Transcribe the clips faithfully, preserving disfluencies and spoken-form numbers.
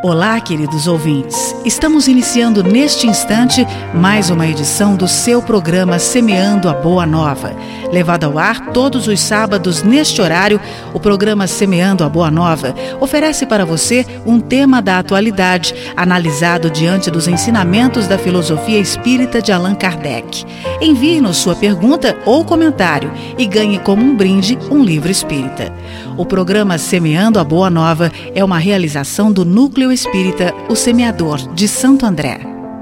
Olá, queridos ouvintes. Estamos iniciando neste instante mais uma edição do seu programa Semeando a Boa Nova. Levado ao ar todos os sábados neste horário, o programa Semeando a Boa Nova oferece para você um tema da atualidade, analisado diante dos ensinamentos da filosofia espírita de Allan Kardec. Envie-nos sua pergunta ou comentário e ganhe como um brinde um livro espírita. O programa Semeando a Boa Nova é uma realização do Núcleo Espírita O Semeador, de Santo André.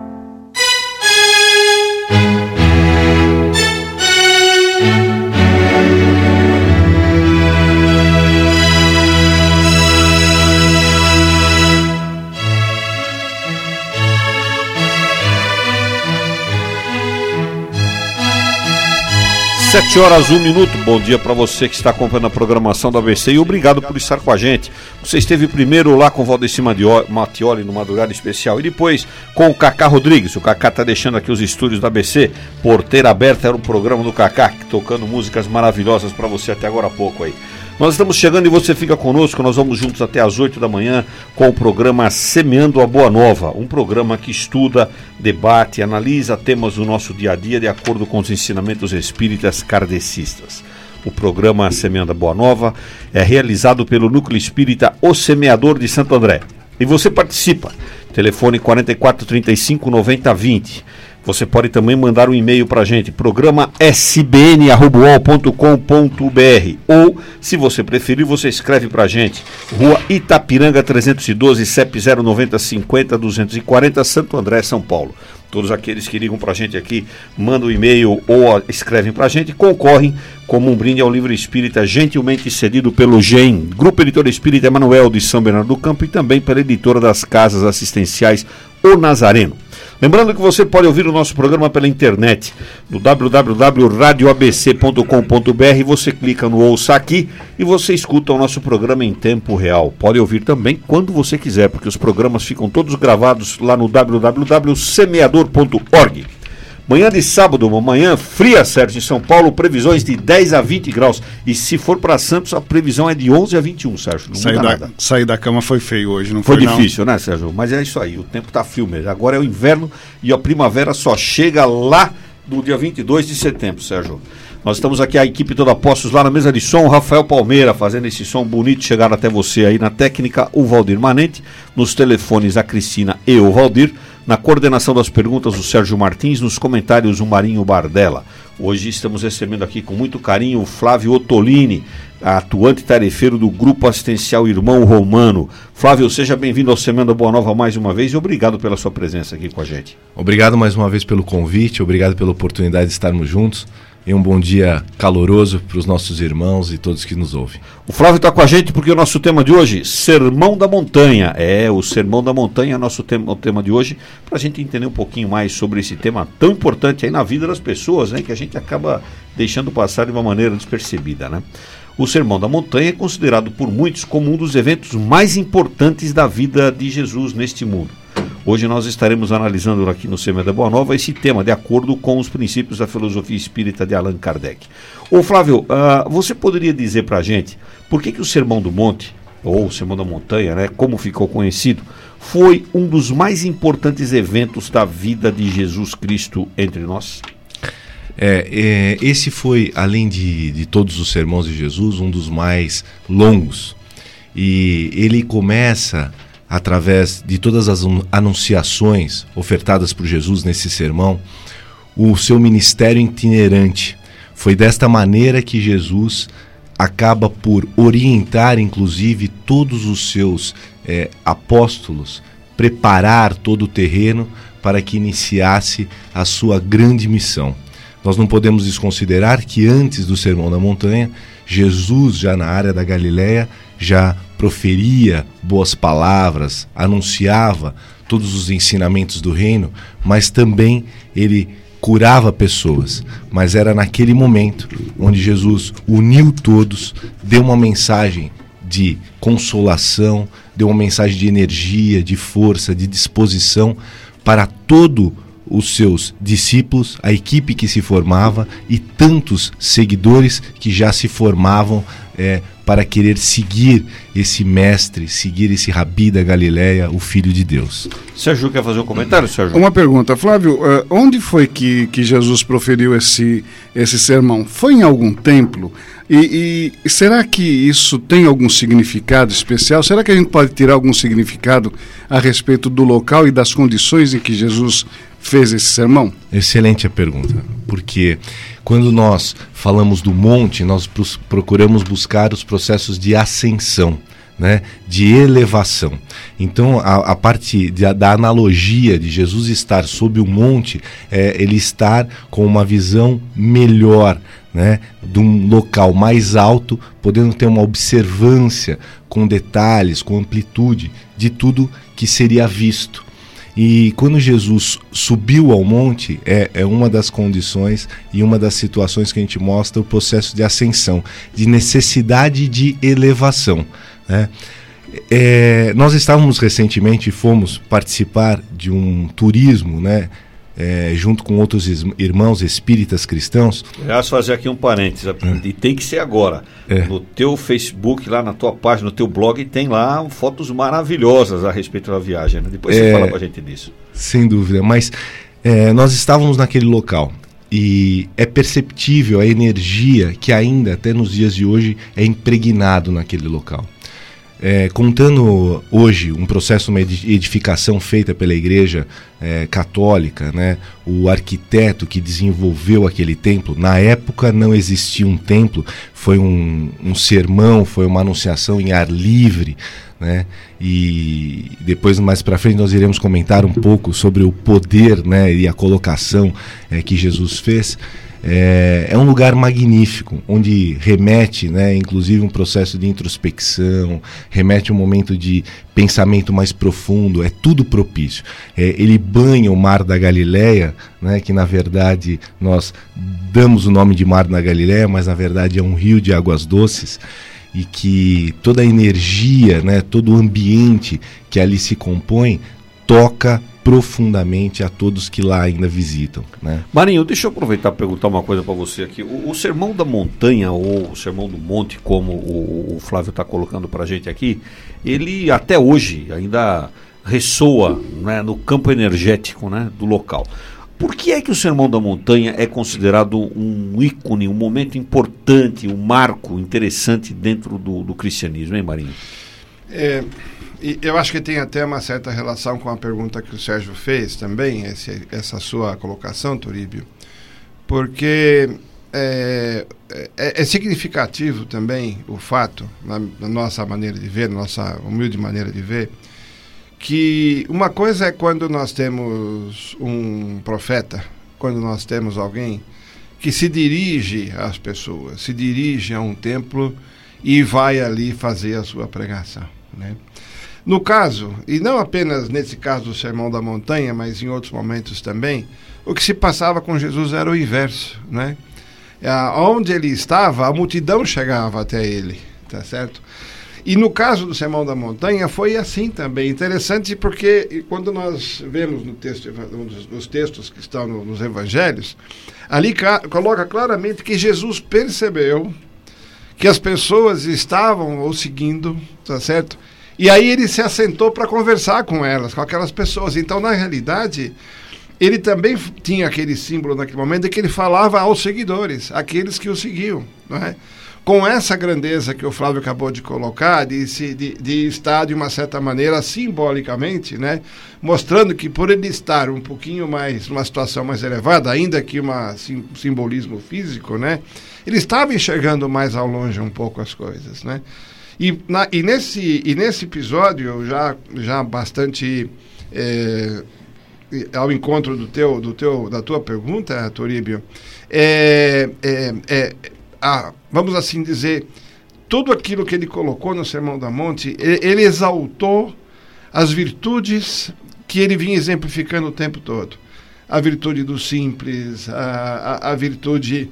Sete horas, um minuto. Bom dia para você que está acompanhando a programação da A B C e obrigado por estar com a gente. Você esteve primeiro lá com o Valdeci Mattioli no Madrugada Especial e depois com o Cacá Rodrigues. O Cacá está deixando aqui os estúdios da A B C. Porteira Aberta era o programa do Cacá, tocando músicas maravilhosas para você até agora há pouco aí. Nós estamos chegando e você fica conosco, nós vamos juntos até às oito da manhã com o programa Semeando a Boa Nova, um programa que estuda, debate, analisa temas do nosso dia a dia de acordo com os ensinamentos espíritas kardecistas. O programa Semeando a Boa Nova é realizado pelo Núcleo Espírita O Semeador de Santo André. E você participa, telefone quarenta e quatro, trinta e cinco, noventa, vinte. Você pode também mandar um e-mail para a gente, programa s b n arroba u o l ponto com ponto b r, ou, se você preferir, você escreve para a gente, Rua Itapiranga trezentos e doze, C E P zero nove zero cinco zero, duzentos e quarenta, Santo André, São Paulo. Todos aqueles que ligam para a gente aqui, mandam um e-mail ou escrevem para a gente, concorrem como um brinde ao livro espírita gentilmente cedido pelo G E M, Grupo Editor Espírita Emanuel de São Bernardo do Campo, e também pela editora das Casas Assistenciais O Nazareno. Lembrando que você pode ouvir o nosso programa pela internet, no w w w ponto radio a b c ponto com ponto b r, você clica no Ouça Aqui e você escuta o nosso programa em tempo real. Pode ouvir também quando você quiser, porque os programas ficam todos gravados lá no w w w ponto semeador ponto org. Manhã de sábado, uma manhã fria, Sérgio, em São Paulo, previsões de dez a vinte graus. E se for para Santos, a previsão é de onze a vinte e um, Sérgio. Não sair, muda da, nada. sair da cama foi feio hoje, não foi? Foi difícil, não? né, Sérgio? Mas é isso aí, o tempo está frio mesmo. Agora é o inverno e a primavera só chega lá no dia vinte e dois de setembro, Sérgio. Nós estamos aqui, a equipe toda postos lá na mesa de som, Rafael Palmeira fazendo esse som bonito chegar até você aí na técnica, o Valdir Manente, nos telefones a Cristina e o Valdir, na coordenação das perguntas o Sérgio Martins, nos comentários o Marinho Bardella. Hoje estamos recebendo aqui com muito carinho o Flávio Ottolini, atuante tarefeiro do Grupo Assistencial Irmão Romano. Flávio, seja bem-vindo ao Semeando a Boa Nova mais uma vez e obrigado pela sua presença aqui com a gente. Obrigado mais uma vez pelo convite, obrigado pela oportunidade de estarmos juntos. E um bom dia caloroso para os nossos irmãos e todos que nos ouvem. O Flávio está com a gente porque o nosso tema de hoje, Sermão da Montanha. É, o Sermão da Montanha é nosso tema, o tema de hoje, para a gente entender um pouquinho mais sobre esse tema tão importante aí na vida das pessoas, né, que a gente acaba deixando passar de uma maneira despercebida, né? O Sermão da Montanha é considerado por muitos como um dos eventos mais importantes da vida de Jesus neste mundo. Hoje nós estaremos analisando aqui no Semeando a Boa Nova esse tema de acordo com os princípios da filosofia espírita de Allan Kardec. Ô Flávio, uh, você poderia dizer para a gente por que, que o Sermão do Monte, ou o Sermão da Montanha, né, como ficou conhecido, foi um dos mais importantes eventos da vida de Jesus Cristo entre nós? É, é, esse foi, além de, de todos os sermões de Jesus, um dos mais longos. E ele começa através de todas as anunciações ofertadas por Jesus nesse sermão, o seu ministério itinerante. Foi desta maneira que Jesus acaba por orientar, inclusive, todos os seus é, apóstolos, preparar todo o terreno para que iniciasse a sua grande missão. Nós não podemos desconsiderar que antes do Sermão da Montanha, Jesus, já na área da Galileia, já proferia boas palavras, anunciava todos os ensinamentos do reino, mas também ele curava pessoas. Mas era naquele momento onde Jesus uniu todos, deu uma mensagem de consolação, deu uma mensagem de energia, de força, de disposição para todo os seus discípulos, a equipe que se formava e tantos seguidores que já se formavam é, para querer seguir esse mestre, seguir esse Rabi da Galileia, o Filho de Deus. Sérgio, quer fazer um comentário, Sérgio? Uma pergunta, Flávio, uh, onde foi que, que Jesus proferiu esse, esse sermão? Foi em algum templo? E, e será que isso tem algum significado especial? Será que a gente pode tirar algum significado a respeito do local e das condições em que Jesus fez esse sermão? Excelente a pergunta, porque quando nós falamos do monte, nós procuramos buscar os processos de ascensão, né, de elevação. Então, a, a parte de, da analogia de Jesus estar sob o monte, é ele estar com uma visão melhor, né, de um local mais alto, podendo ter uma observância com detalhes, com amplitude de tudo que seria visto. E quando Jesus subiu ao monte, é, é uma das condições e uma das situações que a gente mostra o processo de ascensão, de necessidade de elevação, né? É, nós estávamos recentemente, fomos participar de um turismo, né, é, junto com outros irmãos espíritas cristãos. Aliás, fazer aqui um parênteses, é. e tem que ser agora. É. No teu Facebook, lá na tua página, no teu blog, tem lá fotos maravilhosas a respeito da viagem, né? Depois você é, fala pra gente disso. Sem dúvida, mas é, nós estávamos naquele local e é perceptível a energia que ainda, até nos dias de hoje, é impregnado naquele local. É, contando hoje um processo, uma edificação feita pela Igreja é, Católica, né? O arquiteto que desenvolveu aquele templo, na época não existia um templo, foi um, um sermão, foi uma anunciação em ar livre, né? E depois, mais para frente, nós iremos comentar um pouco sobre o poder, né, e a colocação é, que Jesus fez. É, é um lugar magnífico, onde remete, né, inclusive um processo de introspecção, remete um momento de pensamento mais profundo, é tudo propício. É, ele banha o Mar da Galileia, né, que na verdade nós damos o nome de Mar da Galileia, mas na verdade é um rio de águas doces, e que toda a energia, né, todo o ambiente que ali se compõe toca profundamente a todos que lá ainda visitam, né? Marinho, deixa eu aproveitar e perguntar uma coisa para você aqui. O, o Sermão da Montanha, ou o Sermão do Monte, como o, o Flávio está colocando para a gente aqui, ele até hoje ainda ressoa, né, no campo energético, né, do local. Por que é que o Sermão da Montanha é considerado um ícone, um momento importante, um marco interessante dentro do, do cristianismo, hein, Marinho? É... E eu acho que tem até uma certa relação com a pergunta que o Sérgio fez também, esse, essa sua colocação, Turíbio, porque é, é, é significativo também o fato, na, na nossa maneira de ver, na nossa humilde maneira de ver, que uma coisa é quando nós temos um profeta, quando nós temos alguém que se dirige às pessoas, se dirige a um templo e vai ali fazer a sua pregação, né? No caso, e não apenas nesse caso do Sermão da Montanha, mas em outros momentos também, o que se passava com Jesus era o inverso, né? Onde ele estava, a multidão chegava até ele, tá certo? E no caso do Sermão da Montanha foi assim também, interessante porque quando nós vemos no texto, nos textos que estão no, nos evangelhos, ali coloca claramente que Jesus percebeu que as pessoas estavam o seguindo, tá certo? E aí ele se assentou para conversar com elas, com aquelas pessoas. Então, na realidade, ele também tinha aquele símbolo naquele momento de que ele falava aos seguidores, aqueles que o seguiam, não é? Com essa grandeza que o Flávio acabou de colocar, de, se, de, de estar de uma certa maneira simbolicamente, né, mostrando que por ele estar um pouquinho mais, numa situação mais elevada, ainda que uma, sim, um simbolismo físico, né, ele estava enxergando mais ao longe um pouco as coisas, né? E, na, e, nesse, e nesse episódio, já, já bastante é, ao encontro do teu, do teu, da tua pergunta, Turíbio, é, é, é, a, vamos assim dizer, tudo aquilo que ele colocou no Sermão da Monte, ele, ele exaltou as virtudes que ele vinha exemplificando o tempo todo. A virtude do simples, a, a, a virtude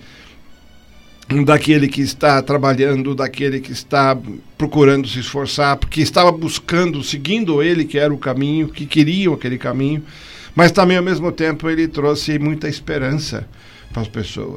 daquele que está trabalhando, daquele que está procurando se esforçar, porque estava buscando, seguindo ele, que era o caminho, que queriam aquele caminho, mas também ao mesmo tempo ele trouxe muita esperança para as pessoas.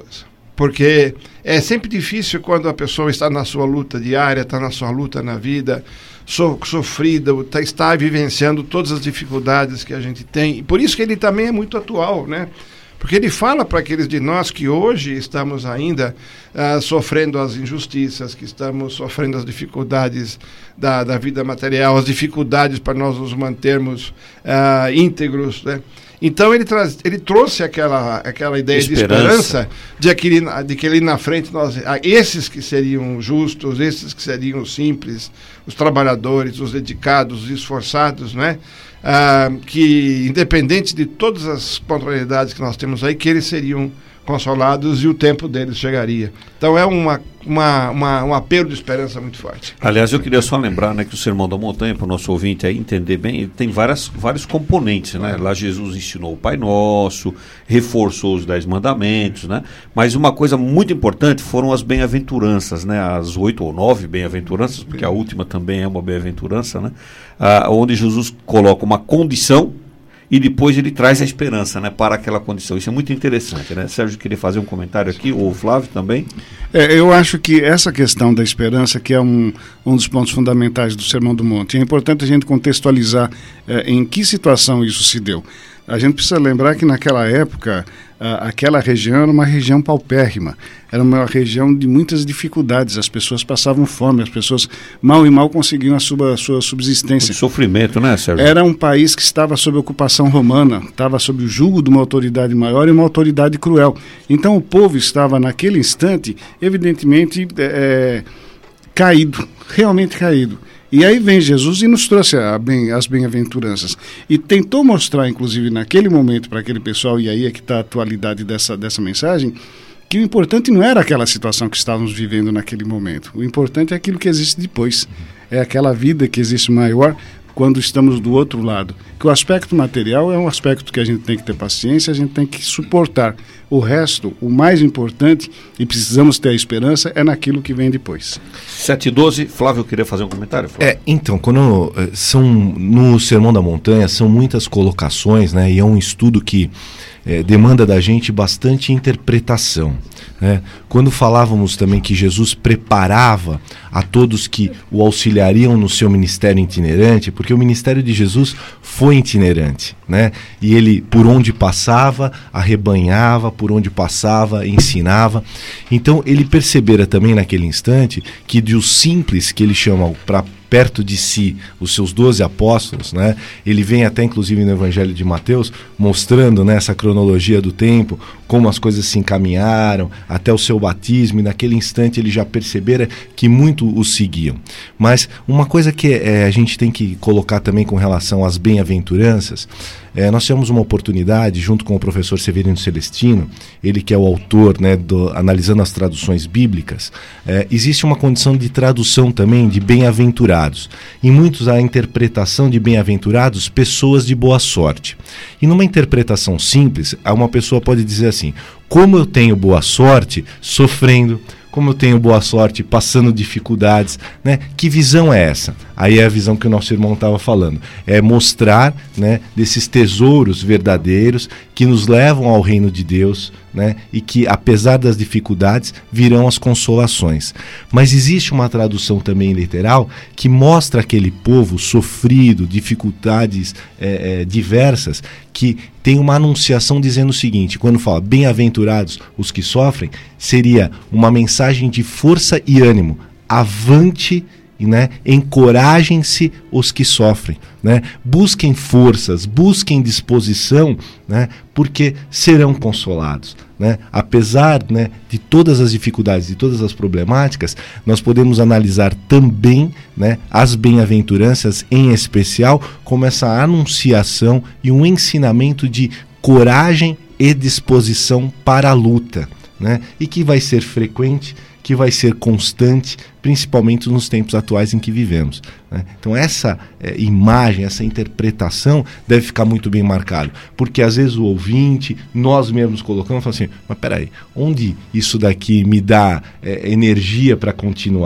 Porque é sempre difícil quando a pessoa está na sua luta diária, está na sua luta na vida, so, sofrida, tá, está vivenciando todas as dificuldades que a gente tem. E por isso que ele também é muito atual, né? Porque ele fala para aqueles de nós que hoje estamos ainda uh, sofrendo as injustiças, que estamos sofrendo as dificuldades da, da vida material, as dificuldades para nós nos mantermos uh, íntegros, né? Então ele, traz, ele trouxe aquela, aquela ideia esperança. de esperança, de, aquele, de que ali na frente, nós, esses que seriam justos, esses que seriam simples, os trabalhadores, os dedicados, os esforçados, né? Ah, que independente de todas as contrariedades que nós temos aí, que eles seriam consolados e o tempo deles chegaria. Então é uma, uma, uma, um apelo de esperança muito forte. Aliás, eu queria só lembrar, né, que o Sermão da Montanha, para o nosso ouvinte aí entender bem, ele tem várias, vários componentes, né? Lá Jesus ensinou o Pai Nosso, reforçou os Dez Mandamentos, né? Mas uma coisa muito importante foram as bem-aventuranças, né? As oito ou nove bem-aventuranças, porque a última também é uma bem-aventurança, né? Ah, onde Jesus coloca uma condição e depois ele traz a esperança, né, para aquela condição. Isso é muito interessante, né? Sérgio queria fazer um comentário aqui, ou o Flávio também. É, eu acho que essa questão da esperança, que é um, um dos pontos fundamentais do Sermão do Monte, é importante a gente contextualizar é, em que situação isso se deu. A gente precisa lembrar que naquela época, a, aquela região era uma região paupérrima, era uma região de muitas dificuldades, as pessoas passavam fome, as pessoas mal e mal conseguiam a sua, a sua subsistência. O sofrimento, né, Sérgio? Era um país que estava sob ocupação romana, estava sob o jugo de uma autoridade maior e uma autoridade cruel. Então o povo estava naquele instante, evidentemente, é, caído, realmente caído. E aí vem Jesus e nos trouxe a bem, as bem-aventuranças. E tentou mostrar, inclusive, naquele momento, para aquele pessoal, e aí é que está a atualidade dessa, dessa mensagem, que o importante não era aquela situação que estávamos vivendo naquele momento. O importante é aquilo que existe depois. É aquela vida que existe maior quando estamos do outro lado. Que o aspecto material é um aspecto que a gente tem que ter paciência, a gente tem que suportar. O resto, o mais importante, e precisamos ter a esperança, é naquilo que vem depois. sete e doze, Flávio queria fazer um comentário? Flávio? É, então, quando são no Sermão da Montanha, são muitas colocações, né, e é um estudo que é, demanda da gente bastante interpretação, né? Quando falávamos também que Jesus preparava a todos que o auxiliariam no seu ministério itinerante, porque o ministério de Jesus foi itinerante, né? E ele, por onde passava, arrebanhava, por onde passava, ensinava. Então ele percebera também naquele instante que de os simples que ele chama para perto de si, os seus doze apóstolos, né? Ele vem até inclusive no Evangelho de Mateus, mostrando, né, essa cronologia do tempo, como as coisas se encaminharam, até o seu batismo, e naquele instante ele já percebera que muito os seguiam. Mas uma coisa que é, a gente tem que colocar também com relação às bem-aventuranças, é, nós tivemos uma oportunidade, junto com o professor Severino Celestino, ele que é o autor, né, do, analisando as traduções bíblicas, é, existe uma condição de tradução também de bem-aventurados. Em muitos a interpretação de bem-aventurados, pessoas de boa sorte. E numa interpretação simples, uma pessoa pode dizer assim: como eu tenho boa sorte sofrendo, como eu tenho boa sorte passando dificuldades, né? Que visão é essa? Aí é a visão que o nosso irmão estava falando. É mostrar, né, desses tesouros verdadeiros que nos levam ao reino de Deus, né? E que, apesar das dificuldades, virão as consolações. Mas existe uma tradução também literal que mostra aquele povo sofrido, dificuldades é, é, diversas, que tem uma anunciação dizendo o seguinte: quando fala bem-aventurados os que sofrem, seria uma mensagem de força e ânimo. Avante, né? Encorajem-se os que sofrem, né? Busquem forças, busquem disposição, né? Porque serão consolados, né? Apesar, né, de todas as dificuldades, de todas as problemáticas, nós podemos analisar também, né, as bem-aventuranças, em especial, como essa anunciação e um ensinamento de coragem e disposição para a luta, né? E que vai ser frequente, que vai ser constante, principalmente nos tempos atuais em que vivemos, né? Então essa é, imagem, essa interpretação deve ficar muito bem marcado, porque às vezes o ouvinte, nós mesmos colocamos, falamos assim: mas peraí, onde isso daqui me dá é, energia para continuar?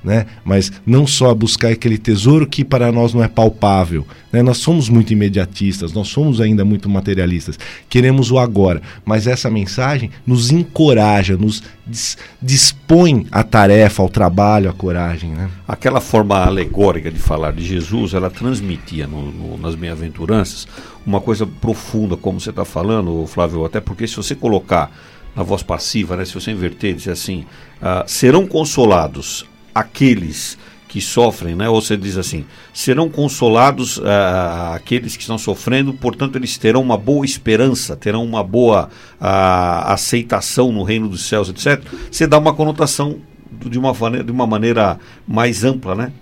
né? Mas não só buscar aquele tesouro que para nós não é palpável, né? Nós somos muito imediatistas, nós somos ainda muito materialistas, queremos o agora, mas essa mensagem nos encoraja, nos dis- dispõe a tarefa, ao trabalho, à coragem, né? Aquela forma alegórica de falar de Jesus, ela transmitia no, no, nas bem-aventuranças uma coisa profunda, como você está falando, Flávio, até porque se você colocar na voz passiva, né, se você inverter, dizer assim, uh, serão consolados aqueles que sofrem, né? Ou você diz assim, serão consolados uh, aqueles que estão sofrendo, portanto eles terão uma boa esperança, terão uma boa uh, aceitação no reino dos céus, etcétera. Você dá uma conotação de uma, de uma maneira mais ampla, né?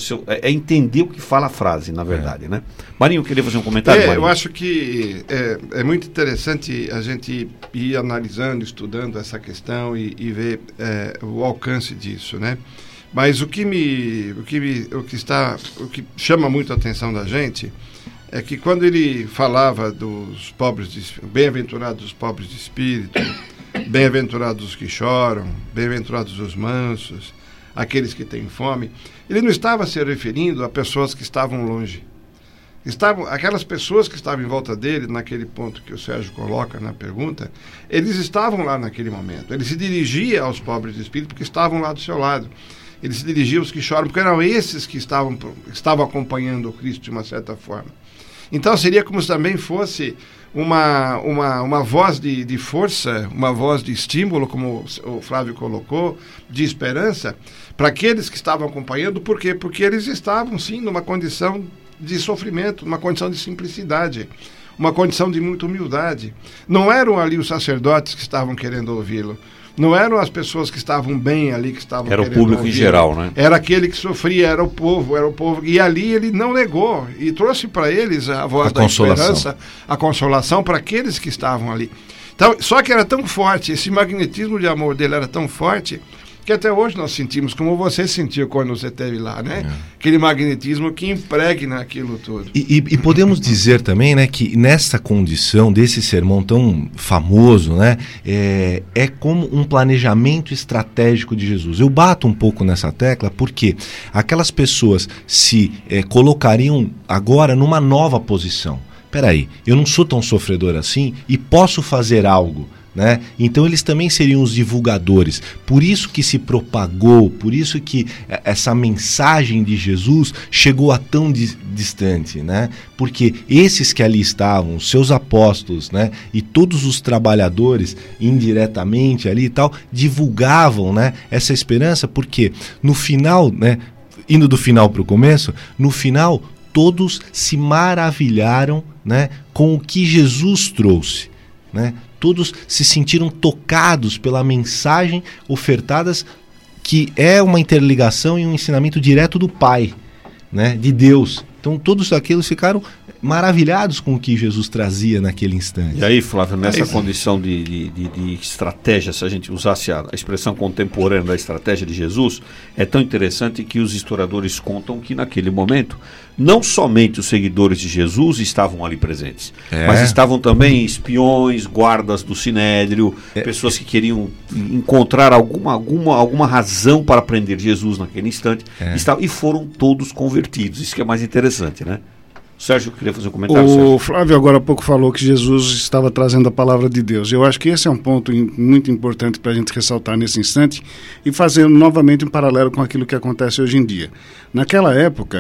É entender o que fala a frase, na verdade, é. né? Marinho, queria fazer um comentário? É, Marinho? eu acho que é, é muito interessante a gente ir analisando, estudando essa questão e, e ver é, o alcance disso, né? Mas o que me, o que me, o que está, o que chama muito a atenção da gente é que quando ele falava dos pobres, de, bem-aventurados os pobres de espírito, bem-aventurados os que choram, bem-aventurados os mansos, aqueles que têm fome, ele não estava se referindo a pessoas que estavam longe. Estavam, aquelas pessoas que estavam em volta dele, naquele ponto que o Sérgio coloca na pergunta, eles estavam lá naquele momento. Ele se dirigia aos pobres de espírito porque estavam lá do seu lado. Ele se dirigia aos que choram, porque eram esses que estavam, estavam acompanhando o Cristo de uma certa forma. Então seria como se também fosse uma, uma, uma voz de, de força, uma voz de estímulo, como o Flávio colocou, de esperança, para aqueles que estavam acompanhando. Por quê? Porque eles estavam, sim, numa condição de sofrimento, numa condição de simplicidade, uma condição de muita humildade. Não eram ali os sacerdotes que estavam querendo ouvi-lo, não eram as pessoas que estavam bem ali que estavam era querendo o público ouvi-lo. Em geral, né? Era aquele que sofria, era o povo, era o povo. E ali ele não negou e trouxe para eles a voz a da consolação. esperança, a consolação para aqueles que estavam ali. Então, só que era tão forte, esse magnetismo de amor dele era tão forte, que até hoje nós sentimos, como você sentiu quando você esteve lá, né? É. Aquele magnetismo que impregna aquilo tudo. E, e, e podemos dizer também, né, que nessa condição desse sermão tão famoso, né, é, é como um planejamento estratégico de Jesus. Eu bato um pouco nessa tecla porque aquelas pessoas se é, colocariam agora numa nova posição. Peraí, eu não sou tão sofredor assim e posso fazer algo. Né? Então eles também seriam os divulgadores. Por isso que se propagou, por isso que essa mensagem de Jesus chegou a tão di- distante, né? Porque esses que ali estavam, os seus apóstolos, né? E todos os trabalhadores indiretamente ali e tal, divulgavam, né? Essa esperança, porque no final, né? Indo do final para o começo, no final todos se maravilharam, né? Com o que Jesus trouxe, né? Todos se sentiram tocados pela mensagem ofertadas, que é uma interligação e um ensinamento direto do Pai, né, de Deus. Então todos aqueles ficaram maravilhados com o que Jesus trazia naquele instante. E aí, Flávio, nessa aí, condição de, de, de, de estratégia, se a gente usasse a, a expressão contemporânea da estratégia de Jesus, é tão interessante que os historiadores contam que naquele momento não somente os seguidores de Jesus estavam ali presentes, é. mas estavam também espiões, guardas do Sinédrio, é. pessoas que queriam encontrar alguma, alguma, alguma razão para prender Jesus naquele instante, é. estavam, e foram todos convertidos. Isso que é mais interessante, né? Sérgio, queria fazer um comentário. O Sérgio. Flávio agora há pouco falou que Jesus estava trazendo a palavra de Deus. Eu acho que esse é um ponto in, muito importante para a gente ressaltar nesse instante e fazer novamente um paralelo com aquilo que acontece hoje em dia. Naquela época,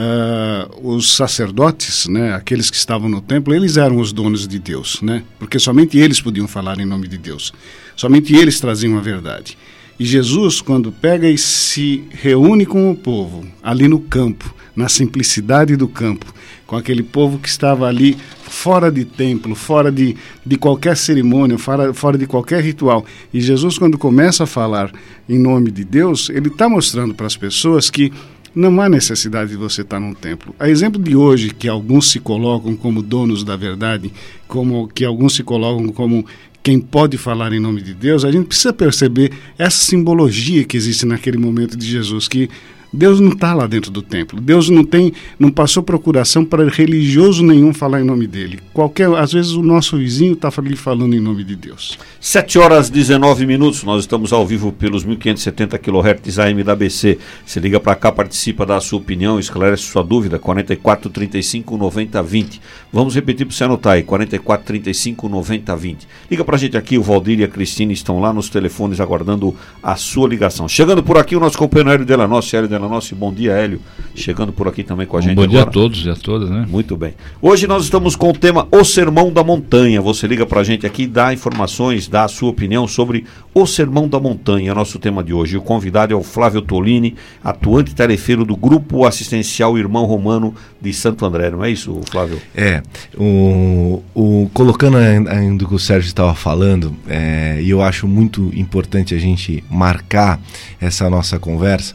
uh, os sacerdotes, né, aqueles que estavam no templo, eles eram os donos de Deus, né, porque somente eles podiam falar em nome de Deus. Somente eles traziam a verdade. E Jesus, quando pega e se reúne com o povo, ali no campo, na simplicidade do campo, com aquele povo que estava ali fora de templo, fora de, de qualquer cerimônia, fora, fora de qualquer ritual. E Jesus, quando começa a falar em nome de Deus, ele está mostrando para as pessoas que não há necessidade de você estar num templo. A exemplo de hoje, que alguns se colocam como donos da verdade, como que alguns se colocam como quem pode falar em nome de Deus, a gente precisa perceber essa simbologia que existe naquele momento de Jesus, que Deus não está lá dentro do templo. Deus não tem, não passou procuração para religioso nenhum falar em nome dele. Qualquer, às vezes o nosso vizinho está ali falando em nome de Deus. sete horas e dezenove minutos, nós estamos ao vivo pelos mil quinhentos e setenta quilohertz A M da A B C. Você liga para cá, participa da sua opinião, esclarece sua dúvida, quarenta e quatro, trinta e cinco, noventa, vinte. Vamos repetir para você anotar aí, quarenta e quatro, trinta e cinco, noventa, vinte. Liga para a gente aqui, o Valdir e a Cristina estão lá nos telefones aguardando a sua ligação. Chegando por aqui o nosso companheiro Hélio Delanossi. Hélio Delanossi, bom dia, Hélio. Chegando por aqui também com a gente agora. Bom dia agora. a todos e a todas, né? Muito bem. Hoje nós estamos com o tema O Sermão da Montanha. Você liga pra gente aqui, dá informações, dá a sua opinião sobre O Sermão da Montanha, nosso tema de hoje. O convidado é o Flávio Tolini, atuante tarefeiro do Grupo Assistencial Irmão Romano de Santo André. Não é isso, Flávio? É, o, o, colocando ainda o que o Sérgio estava falando, é, e eu acho muito importante a gente marcar essa nossa conversa,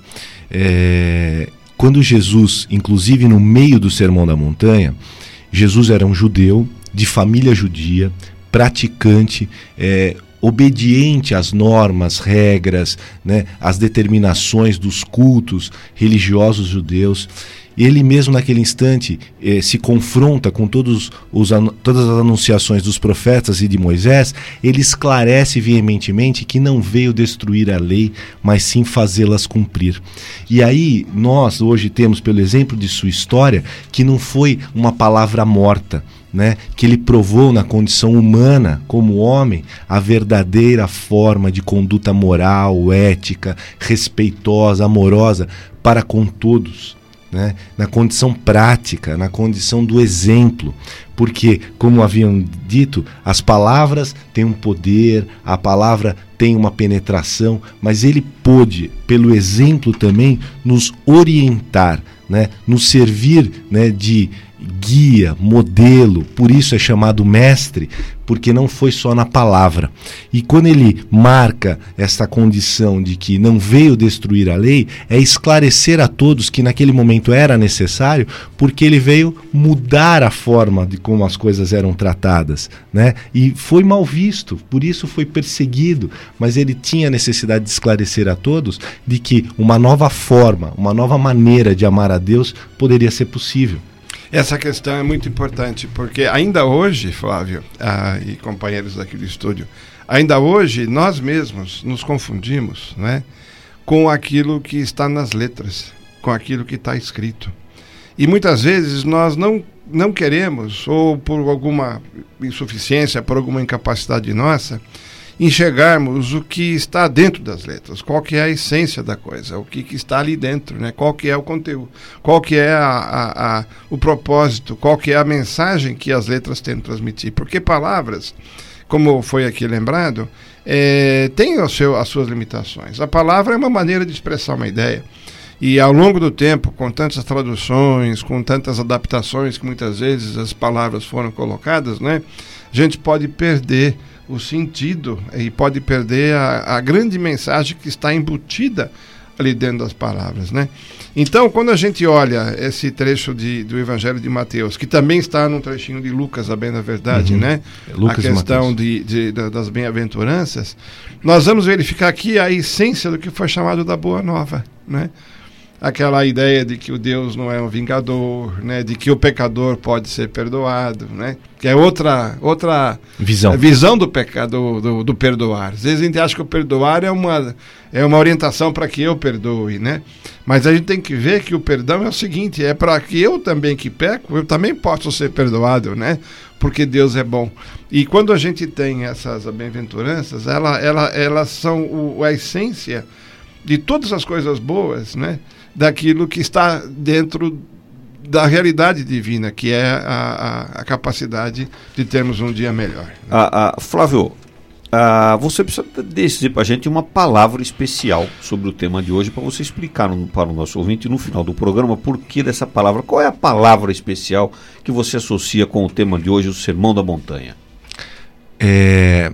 é, quando Jesus, inclusive no meio do Sermão da Montanha, Jesus era um judeu, de família judia, praticante, é, obediente às normas, regras, né, às determinações dos cultos religiosos judeus. Ele mesmo naquele instante eh, se confronta com todos os, todas as anunciações dos profetas e de Moisés. Ele esclarece veementemente que não veio destruir a lei, mas sim fazê-las cumprir. E aí nós hoje temos, pelo exemplo de sua história, que não foi uma palavra morta, né, que ele provou na condição humana, como homem, a verdadeira forma de conduta moral, ética, respeitosa, amorosa para com todos. Né? Na condição prática, na condição do exemplo, porque, como haviam dito, as palavras têm um poder, a palavra tem uma penetração, mas ele pôde, pelo exemplo também, nos orientar, né? Nos servir, né, de guia, modelo, por isso é chamado mestre, porque não foi só na palavra. E quando ele marca essa condição de que não veio destruir a lei, é esclarecer a todos que naquele momento era necessário, porque ele veio mudar a forma de como as coisas eram tratadas, né? E foi mal visto, por isso foi perseguido, mas ele tinha necessidade de esclarecer a todos de que uma nova forma, uma nova maneira de amar a Deus poderia ser possível. Essa questão é muito importante, porque ainda hoje, Flávio, ah, e companheiros aqui do estúdio, ainda hoje nós mesmos nos confundimos, né, com aquilo que está nas letras, com aquilo que está escrito. E muitas vezes nós não, não queremos, ou por alguma insuficiência, por alguma incapacidade nossa, enxergarmos o que está dentro das letras, qual que é a essência da coisa, o que, que está ali dentro, né? Qual que é o conteúdo, qual que é a, a, a, o propósito, qual que é a mensagem que as letras tentam transmitir. Porque palavras, como foi aqui lembrado, é, têm o seu, as suas limitações. A palavra é uma maneira de expressar uma ideia. E ao longo do tempo, com tantas traduções, com tantas adaptações que muitas vezes as palavras foram colocadas, né? A gente pode perder o sentido e pode perder a, a grande mensagem que está embutida ali dentro das palavras, né? Então, quando a gente olha esse trecho de, do Evangelho de Mateus, que também está num trechinho de Lucas, a bem da verdade, uhum. né? Lucas a questão de, de, de, das bem-aventuranças, nós vamos verificar aqui a essência do que foi chamado da Boa Nova, né? Aquela ideia de que o Deus não é um vingador, né? De que o pecador pode ser perdoado, né? Que é outra, outra visão, visão do pecado, do, do perdoar. Às vezes a gente acha que o perdoar é uma, é uma orientação para que eu perdoe, né? Mas a gente tem que ver que o perdão é o seguinte, é para que eu também que peco, eu também possa ser perdoado, né? Porque Deus é bom. E quando a gente tem essas bem-aventuranças, ela, ela, elas são o, a essência de todas as coisas boas, né? Daquilo que está dentro da realidade divina, que é a, a, a capacidade de termos um dia melhor. Né? Ah, ah, Flávio, ah, você precisa dizer para a gente uma palavra especial sobre o tema de hoje, para você explicar no, para o nosso ouvinte no final do programa por que dessa palavra. Qual é a palavra especial que você associa com o tema de hoje, o Sermão da Montanha? É...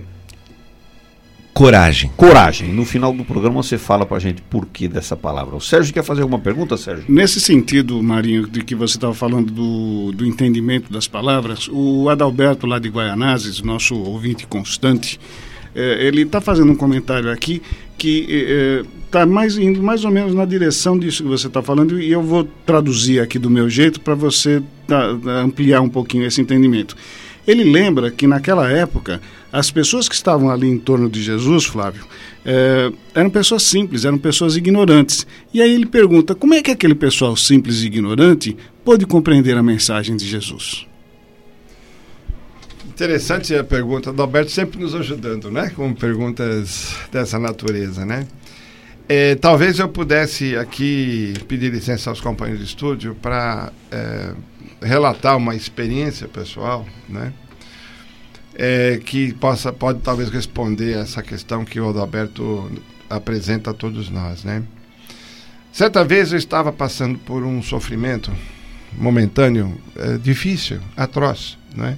Coragem. Coragem. No final do programa você fala pra gente por que dessa palavra. O Sérgio quer fazer alguma pergunta, Sérgio? Nesse sentido, Marinho, de que você estava falando do, do entendimento das palavras, o Adalberto lá de Guaianazes, nosso ouvinte constante, é, ele está fazendo um comentário aqui que está eh, mais, indo mais ou menos na direção disso que você está falando, e eu vou traduzir aqui do meu jeito para você tá, ampliar um pouquinho esse entendimento. Ele lembra que naquela época as pessoas que estavam ali em torno de Jesus, Flávio, eh, eram pessoas simples, eram pessoas ignorantes. E aí ele pergunta, como é que aquele pessoal simples e ignorante pôde compreender a mensagem de Jesus? Interessante a pergunta do Alberto, sempre nos ajudando, né? Com perguntas dessa natureza, né? É, talvez eu pudesse aqui pedir licença aos companheiros de estúdio para é, relatar uma experiência pessoal, né? É, que possa, pode talvez responder essa questão que o Adalberto apresenta a todos nós, né? Certa vez eu estava passando por um sofrimento momentâneo, é, difícil, atroz, né?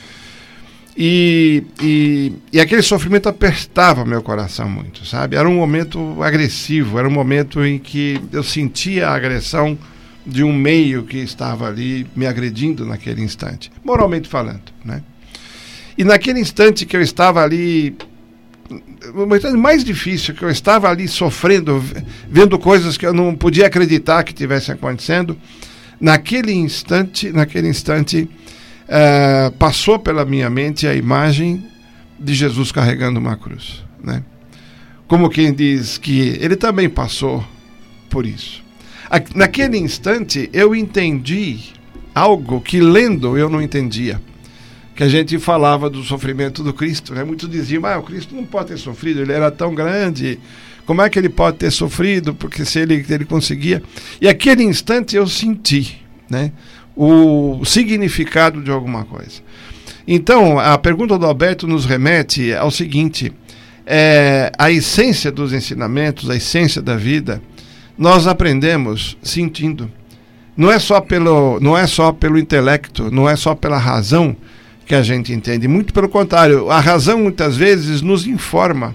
E, e, e aquele sofrimento apertava meu coração muito, sabe? Era um momento agressivo, era um momento em que eu sentia a agressão de um meio que estava ali me agredindo naquele instante, moralmente falando, né? E naquele instante que eu estava ali, o momento mais difícil, que eu estava ali sofrendo, vendo coisas que eu não podia acreditar que estivessem acontecendo, naquele instante, naquele instante, Uh, passou pela minha mente a imagem de Jesus carregando uma cruz, né? Como quem diz que ele também passou por isso. A, naquele instante eu entendi algo que lendo eu não entendia, que a gente falava do sofrimento do Cristo, né? Muitos diziam, ah, o Cristo não pode ter sofrido, ele era tão grande, como é que ele pode ter sofrido, porque se ele, ele conseguia. E aquele instante eu senti, né, o significado de alguma coisa. Então, a pergunta do Alberto nos remete ao seguinte, é, a essência dos ensinamentos, a essência da vida, nós aprendemos sentindo. Não é só pelo, não é só pelo intelecto, não é só pela razão que a gente entende, muito pelo contrário, a razão muitas vezes nos informa,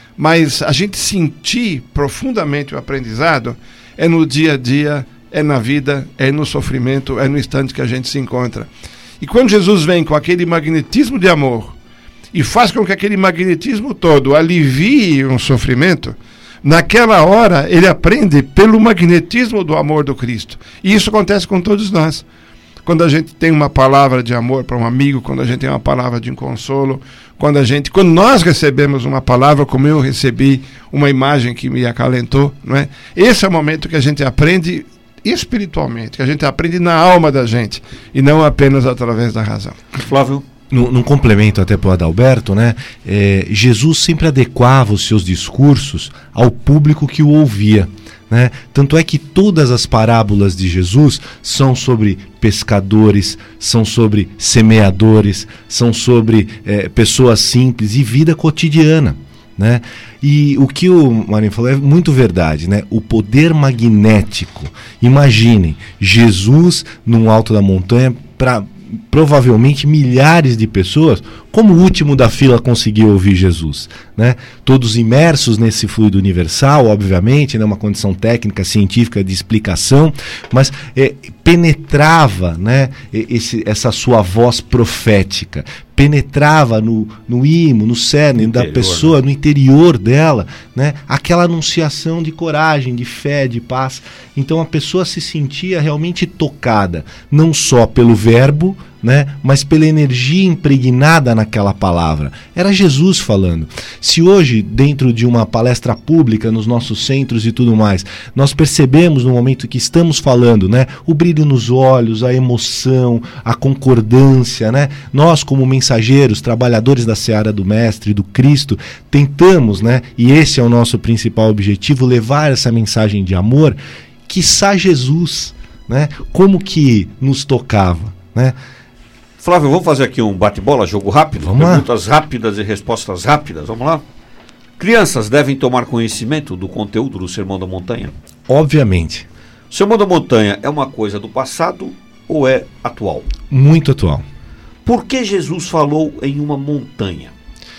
mas a gente sentir profundamente o aprendizado é no dia a dia, é na vida, é no sofrimento, é no instante que a gente se encontra. E quando Jesus vem com aquele magnetismo de amor e faz com que aquele magnetismo todo alivie um sofrimento, naquela hora ele aprende pelo magnetismo do amor do Cristo. E isso acontece com todos nós. Quando a gente tem uma palavra de amor para um amigo, quando a gente tem uma palavra de consolo, quando a gente, quando nós recebemos uma palavra, como eu recebi uma imagem que me acalentou, não é? Esse é o momento que a gente aprende espiritualmente, que a gente aprende na alma da gente e não apenas através da razão. Flávio? Num, num complemento até para o Adalberto, né? É, Jesus sempre adequava os seus discursos ao público que o ouvia, né? Tanto é que todas as parábolas de Jesus são sobre pescadores, são sobre semeadores, são sobre é, pessoas simples e vida cotidiana, né? E o que o Marinho falou é muito verdade, né? O poder magnético. Imaginem, Jesus num alto da montanha, para provavelmente milhares de pessoas, como o último da fila conseguiu ouvir Jesus, né? Todos imersos nesse fluido universal, obviamente, né? Uma condição técnica, científica de explicação, mas é, penetrava, né? Esse, essa sua voz profética, penetrava no, no imo, no cerne da pessoa, né? No interior dela, né? Aquela anunciação de coragem, de fé, de paz. Então a pessoa se sentia realmente tocada, não só pelo verbo, né, mas pela energia impregnada naquela palavra. Era Jesus falando. Se hoje, dentro de uma palestra pública, nos nossos centros e tudo mais, nós percebemos no momento que estamos falando, né, o brilho nos olhos, a emoção, a concordância, né, nós como mensageiros, trabalhadores da seara do Mestre, do Cristo, tentamos, né, e esse é o nosso principal objetivo, levar essa mensagem de amor, quiçá Jesus, né, como que nos tocava, né? Flávio, vamos fazer aqui um bate-bola, jogo rápido? Vamos Perguntas lá. rápidas e respostas rápidas, vamos lá? Crianças devem tomar conhecimento do conteúdo do Sermão da Montanha? Obviamente. O Sermão da Montanha é uma coisa do passado ou é atual? Muito atual. Por que Jesus falou em uma montanha?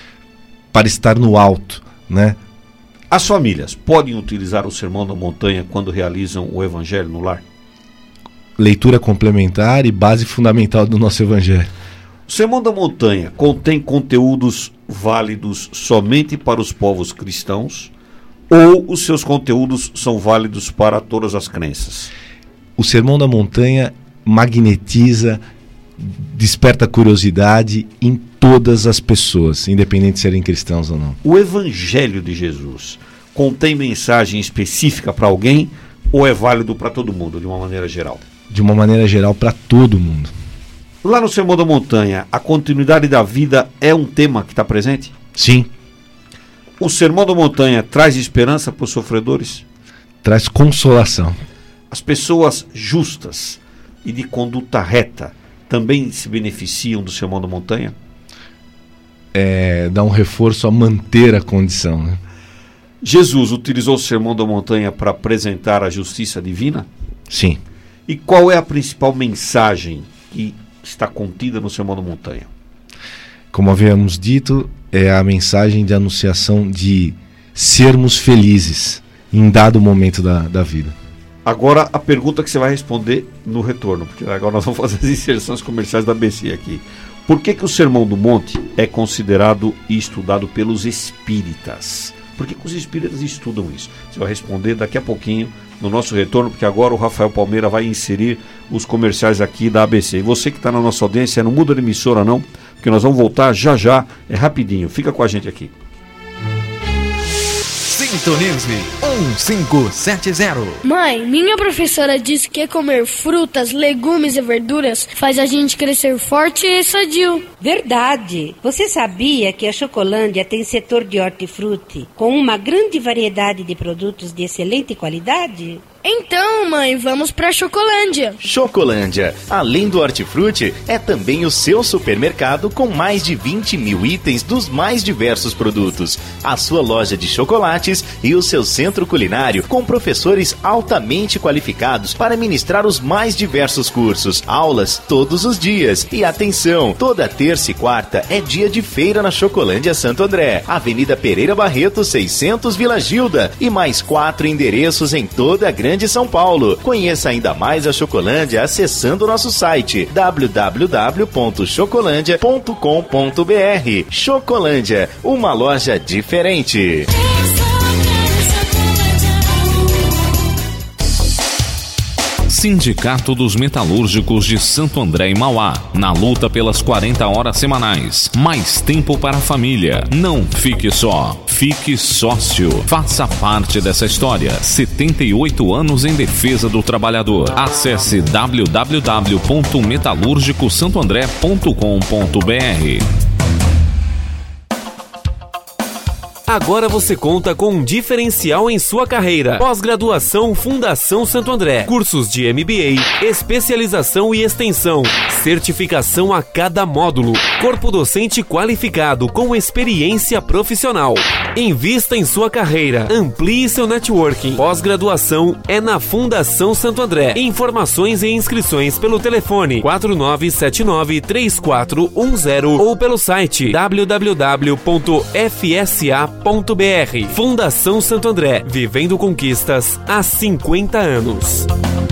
Para estar no alto, né? As famílias podem utilizar o Sermão da Montanha quando realizam o Evangelho no lar? Leitura complementar e base fundamental do nosso Evangelho. O Sermão da Montanha contém conteúdos válidos somente para os povos cristãos ou os seus conteúdos são válidos para todas as crenças? O Sermão da Montanha magnetiza, desperta curiosidade em todas as pessoas, independente de serem cristãos ou não. O Evangelho de Jesus contém mensagem específica para alguém ou é válido para todo mundo, de uma maneira geral? De uma maneira geral, para todo mundo. Lá no Sermão da Montanha, a continuidade da vida é um tema que está presente? Sim. O Sermão da Montanha traz esperança para os sofredores? Traz consolação. As pessoas justas e de conduta reta também se beneficiam do Sermão da Montanha? É, dá um reforço a manter a condição, né? Jesus utilizou o Sermão da Montanha para apresentar a justiça divina? Sim. E qual é a principal mensagem que está contida no Sermão da Montanha? Como havíamos dito, é a mensagem de anunciação de sermos felizes em dado momento da, da vida. Agora a pergunta que você vai responder no retorno, porque agora nós vamos fazer as inserções comerciais da A B C aqui. Por que que o Sermão do Monte é considerado e estudado pelos espíritas? Por que que os espíritas estudam isso? Você vai responder daqui a pouquinho no nosso retorno, porque agora o Rafael Palmeira vai inserir os comerciais aqui da A B C. E você que está na nossa audiência, não muda de emissora não, porque nós vamos voltar já já, é rapidinho. Fica com a gente aqui. Sintonize um cinco sete zero. Mãe, minha professora disse que comer frutas, legumes e verduras faz a gente crescer forte e sadio. Verdade. Você sabia que a Chocolândia tem setor de hortifruti com uma grande variedade de produtos de excelente qualidade? Então, mãe, vamos pra Chocolândia. Chocolândia, além do hortifruti, é também o seu supermercado com mais de vinte mil itens dos mais diversos produtos. A sua loja de chocolates e o seu centro culinário com professores altamente qualificados para ministrar os mais diversos cursos. Aulas todos os dias. E atenção, toda terça e quarta é dia de feira na Chocolândia Santo André. Avenida Pereira Barreto, seiscentos, Vila Gilda. E mais quatro endereços em toda a grande de São Paulo. Conheça ainda mais a Chocolândia acessando o nosso site w w w ponto chocolândia ponto com ponto b r. Chocolândia, uma loja diferente. Sindicato dos Metalúrgicos de Santo André e Mauá, na luta pelas quarenta horas semanais. Mais tempo para a família. Não fique só, fique sócio. Faça parte dessa história. setenta e oito anos em defesa do trabalhador. Acesse w w w ponto metalúrgico santo andré ponto com ponto b r. Agora você conta com um diferencial em sua carreira. Pós-graduação Fundação Santo André. Cursos de M B A, especialização e extensão. Certificação a cada módulo. Corpo docente qualificado com experiência profissional. Invista em sua carreira. Amplie seu networking. Pós-graduação é na Fundação Santo André. Informações e inscrições pelo telefone quatro nove sete nove três quatro um zero ou pelo site w w w ponto f s a ponto b r. Fundação Santo André, vivendo conquistas há cinquenta anos.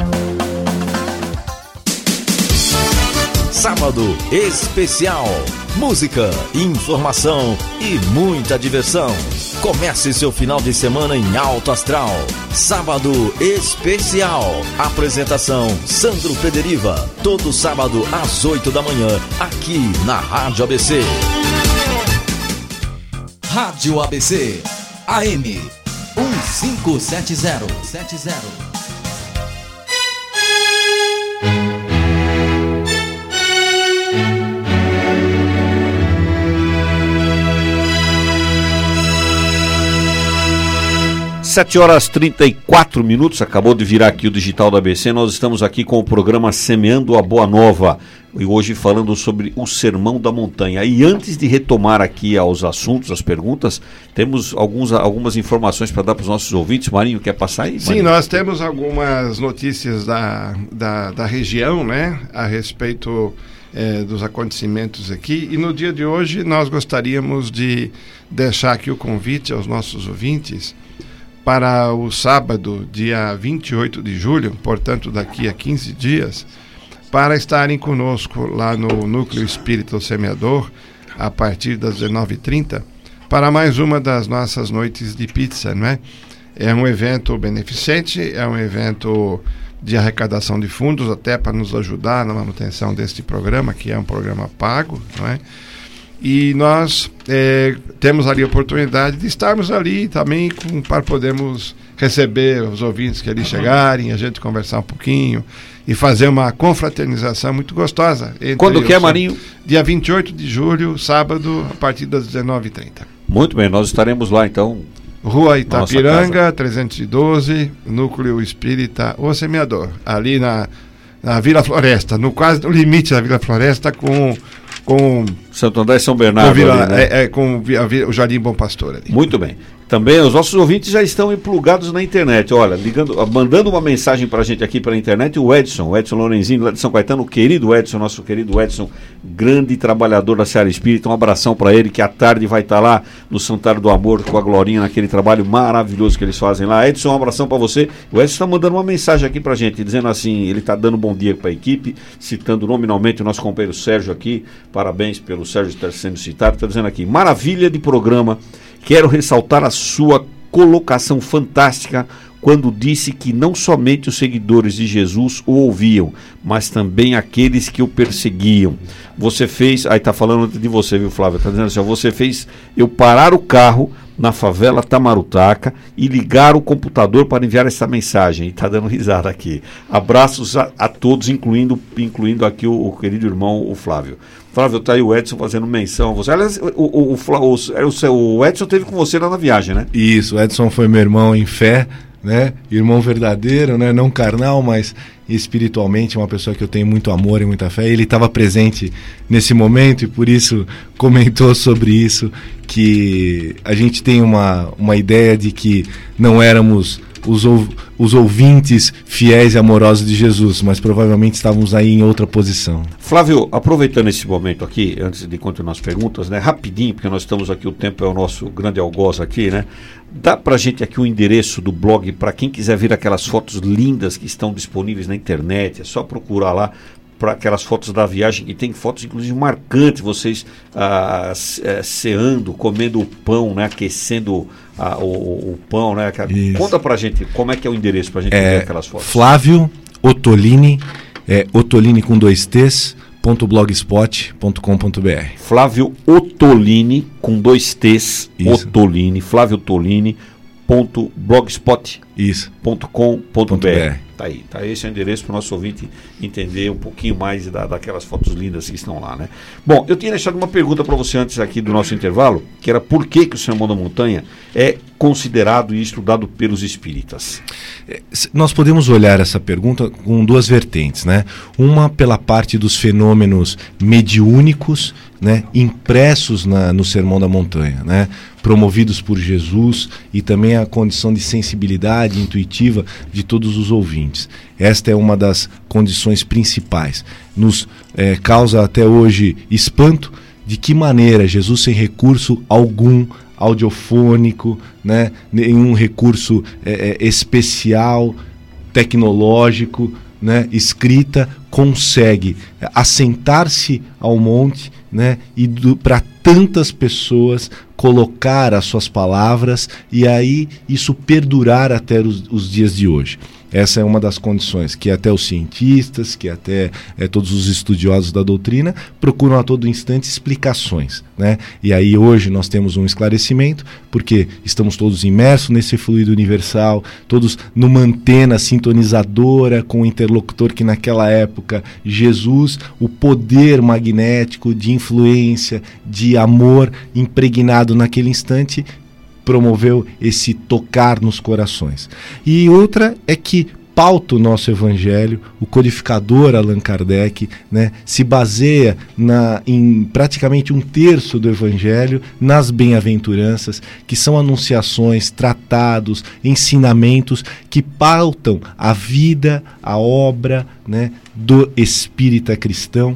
Sábado especial. Música, informação e muita diversão. Comece seu final de semana em alto astral. Sábado especial. Apresentação Sandro Federiva. Todo sábado às oito da manhã, aqui na Rádio A B C. Rádio A B C, A M um cinco sete zero. sete horas e trinta e quatro minutos, acabou de virar aqui o digital da A B C. Nós estamos aqui com o programa Semeando a Boa Nova e hoje falando sobre o Sermão da Montanha. E antes de retomar aqui aos assuntos, as perguntas, temos alguns, algumas informações para dar para os nossos ouvintes. Marinho, quer passar aí? Sim, Marinho? nós temos algumas notícias da, da, da região, né, a respeito é, dos acontecimentos aqui. E no dia de hoje nós gostaríamos de deixar aqui o convite aos nossos ouvintes para o sábado, dia vinte e oito de julho, portanto daqui a quinze dias, para estarem conosco lá no Núcleo Espírita Semeador, a partir das dezenove e trinta, para mais uma das nossas noites de pizza, não é? É um evento beneficente, é um evento de arrecadação de fundos, até para nos ajudar na manutenção deste programa, que é um programa pago, não é? E nós é, temos ali a oportunidade de estarmos ali também com, para podermos receber os ouvintes que ali chegarem, a gente conversar um pouquinho e fazer uma confraternização muito gostosa. Quando que é, Marinho? Dia vinte e oito de julho, sábado, a partir das dezenove e trinta. Muito bem, nós estaremos lá então. Rua Itapiranga, trezentos e doze, Núcleo Espírita O Semeador, ali na, na Vila Floresta, no quase no limite da Vila Floresta com... com Santo André e São Bernardo. Com, Vila, ali, né? é, é, com o Jardim Bom Pastor ali. Muito bem. Também os nossos ouvintes já estão plugados na internet. Olha, ligando, mandando uma mensagem pra gente aqui pela internet, o Edson, o Edson Lorenzinho, lá de São Caetano, o querido Edson, nosso querido Edson, grande trabalhador da Seara Espírita. Um abração para ele, que à tarde vai estar lá no Santuário do Amor com a Glorinha, naquele trabalho maravilhoso que eles fazem lá. Edson, um abração para você. O Edson está mandando uma mensagem aqui pra gente, dizendo assim, ele está dando bom dia para a equipe, citando nominalmente o nosso companheiro Sérgio aqui. Parabéns pelo Sérgio estar sendo citado. Está dizendo aqui, maravilha de programa. Quero ressaltar a sua colocação fantástica quando disse que não somente os seguidores de Jesus o ouviam, mas também aqueles que o perseguiam. Você fez, aí está falando de você, viu, Flávio? Está dizendo assim, ó, você fez eu parar o carro na favela Tamarutaca e ligar o computador para enviar essa mensagem. E está dando risada aqui. Abraços a, a todos, incluindo, incluindo aqui o, o querido irmão, o Flávio. Flávio, tá aí o Edson fazendo menção a você. Aliás, o, o, o, o, o Edson esteve com você lá na viagem, né? Isso, o Edson foi meu irmão em fé, né? Irmão verdadeiro, né? Não carnal, mas espiritualmente uma pessoa que eu tenho muito amor e muita fé. Ele estava presente nesse momento e por isso comentou sobre isso, que a gente tem uma, uma ideia de que não éramos os, os ouvintes fiéis e amorosos de Jesus, mas provavelmente estávamos aí em outra posição. Flávio, aproveitando esse momento aqui, antes de continuar as perguntas, né, rapidinho, porque nós estamos aqui, o tempo é o nosso grande algoz aqui, né? Dá pra gente aqui o endereço do blog para quem quiser ver aquelas fotos lindas que estão disponíveis na internet, é só procurar lá para aquelas fotos da viagem, que tem fotos inclusive marcantes, vocês ah, ceando, comendo o pão, né, aquecendo ah, o, o pão, né? Isso. Conta pra gente como é que é o endereço pra gente é, ver aquelas fotos. Flávio Ottolini, é, Ottolini com dois T's, ponto blogspot ponto com ponto br. Flávio Ottolini com dois T's, Ottolini, Flávio Ottolini ponto blogspot ponto com ponto br. Tá aí, tá, esse é o endereço para o nosso ouvinte entender um pouquinho mais da, daquelas fotos lindas que estão lá, né? Bom, eu tinha deixado uma pergunta para você antes aqui do nosso intervalo, que era por que, que o Sermão da Montanha é considerado e estudado pelos espíritas? Nós podemos olhar essa pergunta com duas vertentes, né? Uma pela parte dos fenômenos mediúnicos, né, impressos na, no Sermão da Montanha, né, promovidos por Jesus, e também a condição de sensibilidade intuitiva de todos os ouvintes. Esta é uma das condições principais. Nos é, causa até hoje espanto de que maneira Jesus, sem recurso algum audiofônico, né, nenhum recurso é, é, especial, tecnológico, né, escrita, consegue assentar-se ao monte, né, e para tantas pessoas colocar as suas palavras e aí isso perdurar até os, os dias de hoje. Essa é uma das condições que até os cientistas, que até é, todos os estudiosos da doutrina procuram a todo instante explicações, né? E aí hoje nós temos um esclarecimento, porque estamos todos imersos nesse fluido universal, todos numa antena sintonizadora com o interlocutor que naquela época, Jesus, o poder magnético de influência, de amor impregnado naquele instante, promoveu esse tocar nos corações. E outra é que pauta o nosso evangelho, o codificador Allan Kardec, né, se baseia na, em praticamente um terço do evangelho nas bem-aventuranças, que são anunciações, tratados, ensinamentos que pautam a vida, a obra, né, do espírita cristão,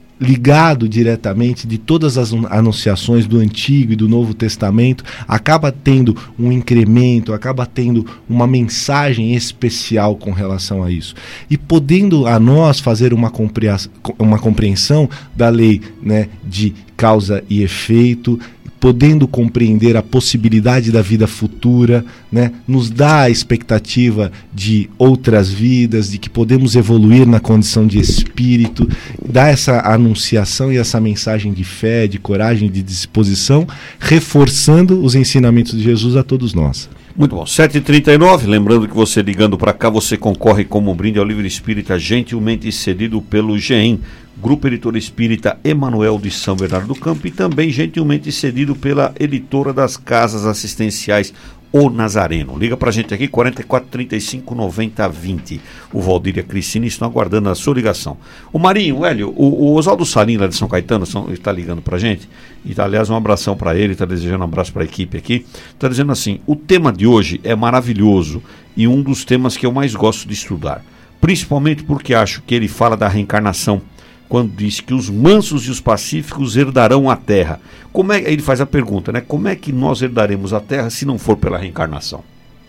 ligado diretamente de todas as anunciações do Antigo e do Novo Testamento, acaba tendo um incremento, acaba tendo uma mensagem especial com relação a isso. E podendo a nós fazer uma compreensão, uma compreensão da lei, né, de causa e efeito, podendo compreender a possibilidade da vida futura, né? Nos dá a expectativa de outras vidas, de que podemos evoluir na condição de espírito, dá essa anunciação e essa mensagem de fé, de coragem, de disposição, reforçando os ensinamentos de Jesus a todos nós. Muito bom, sete e trinta e nove, lembrando que você ligando para cá, você concorre como um brinde ao livro espírita gentilmente cedido pelo G E M, Grupo Editor Espírita Emanuel de São Bernardo do Campo, e também gentilmente cedido pela editora das Casas Assistenciais O Nazareno. Liga pra gente aqui, quarenta e quatro, trinta e cinco, noventa, vinte. O Valdir e a Cristina estão aguardando a sua ligação. O Marinho, o Hélio, o, o Oswaldo Salim lá de São Caetano está ligando pra gente. E tá, aliás, um abração para ele, está desejando um abraço para a equipe aqui. Está dizendo assim, o tema de hoje é maravilhoso e um dos temas que eu mais gosto de estudar. Principalmente porque acho que ele fala da reencarnação, quando diz que os mansos e os pacíficos herdarão a terra. Como é, ele faz a pergunta, né? Como é que nós herdaremos a terra se não for pela reencarnação?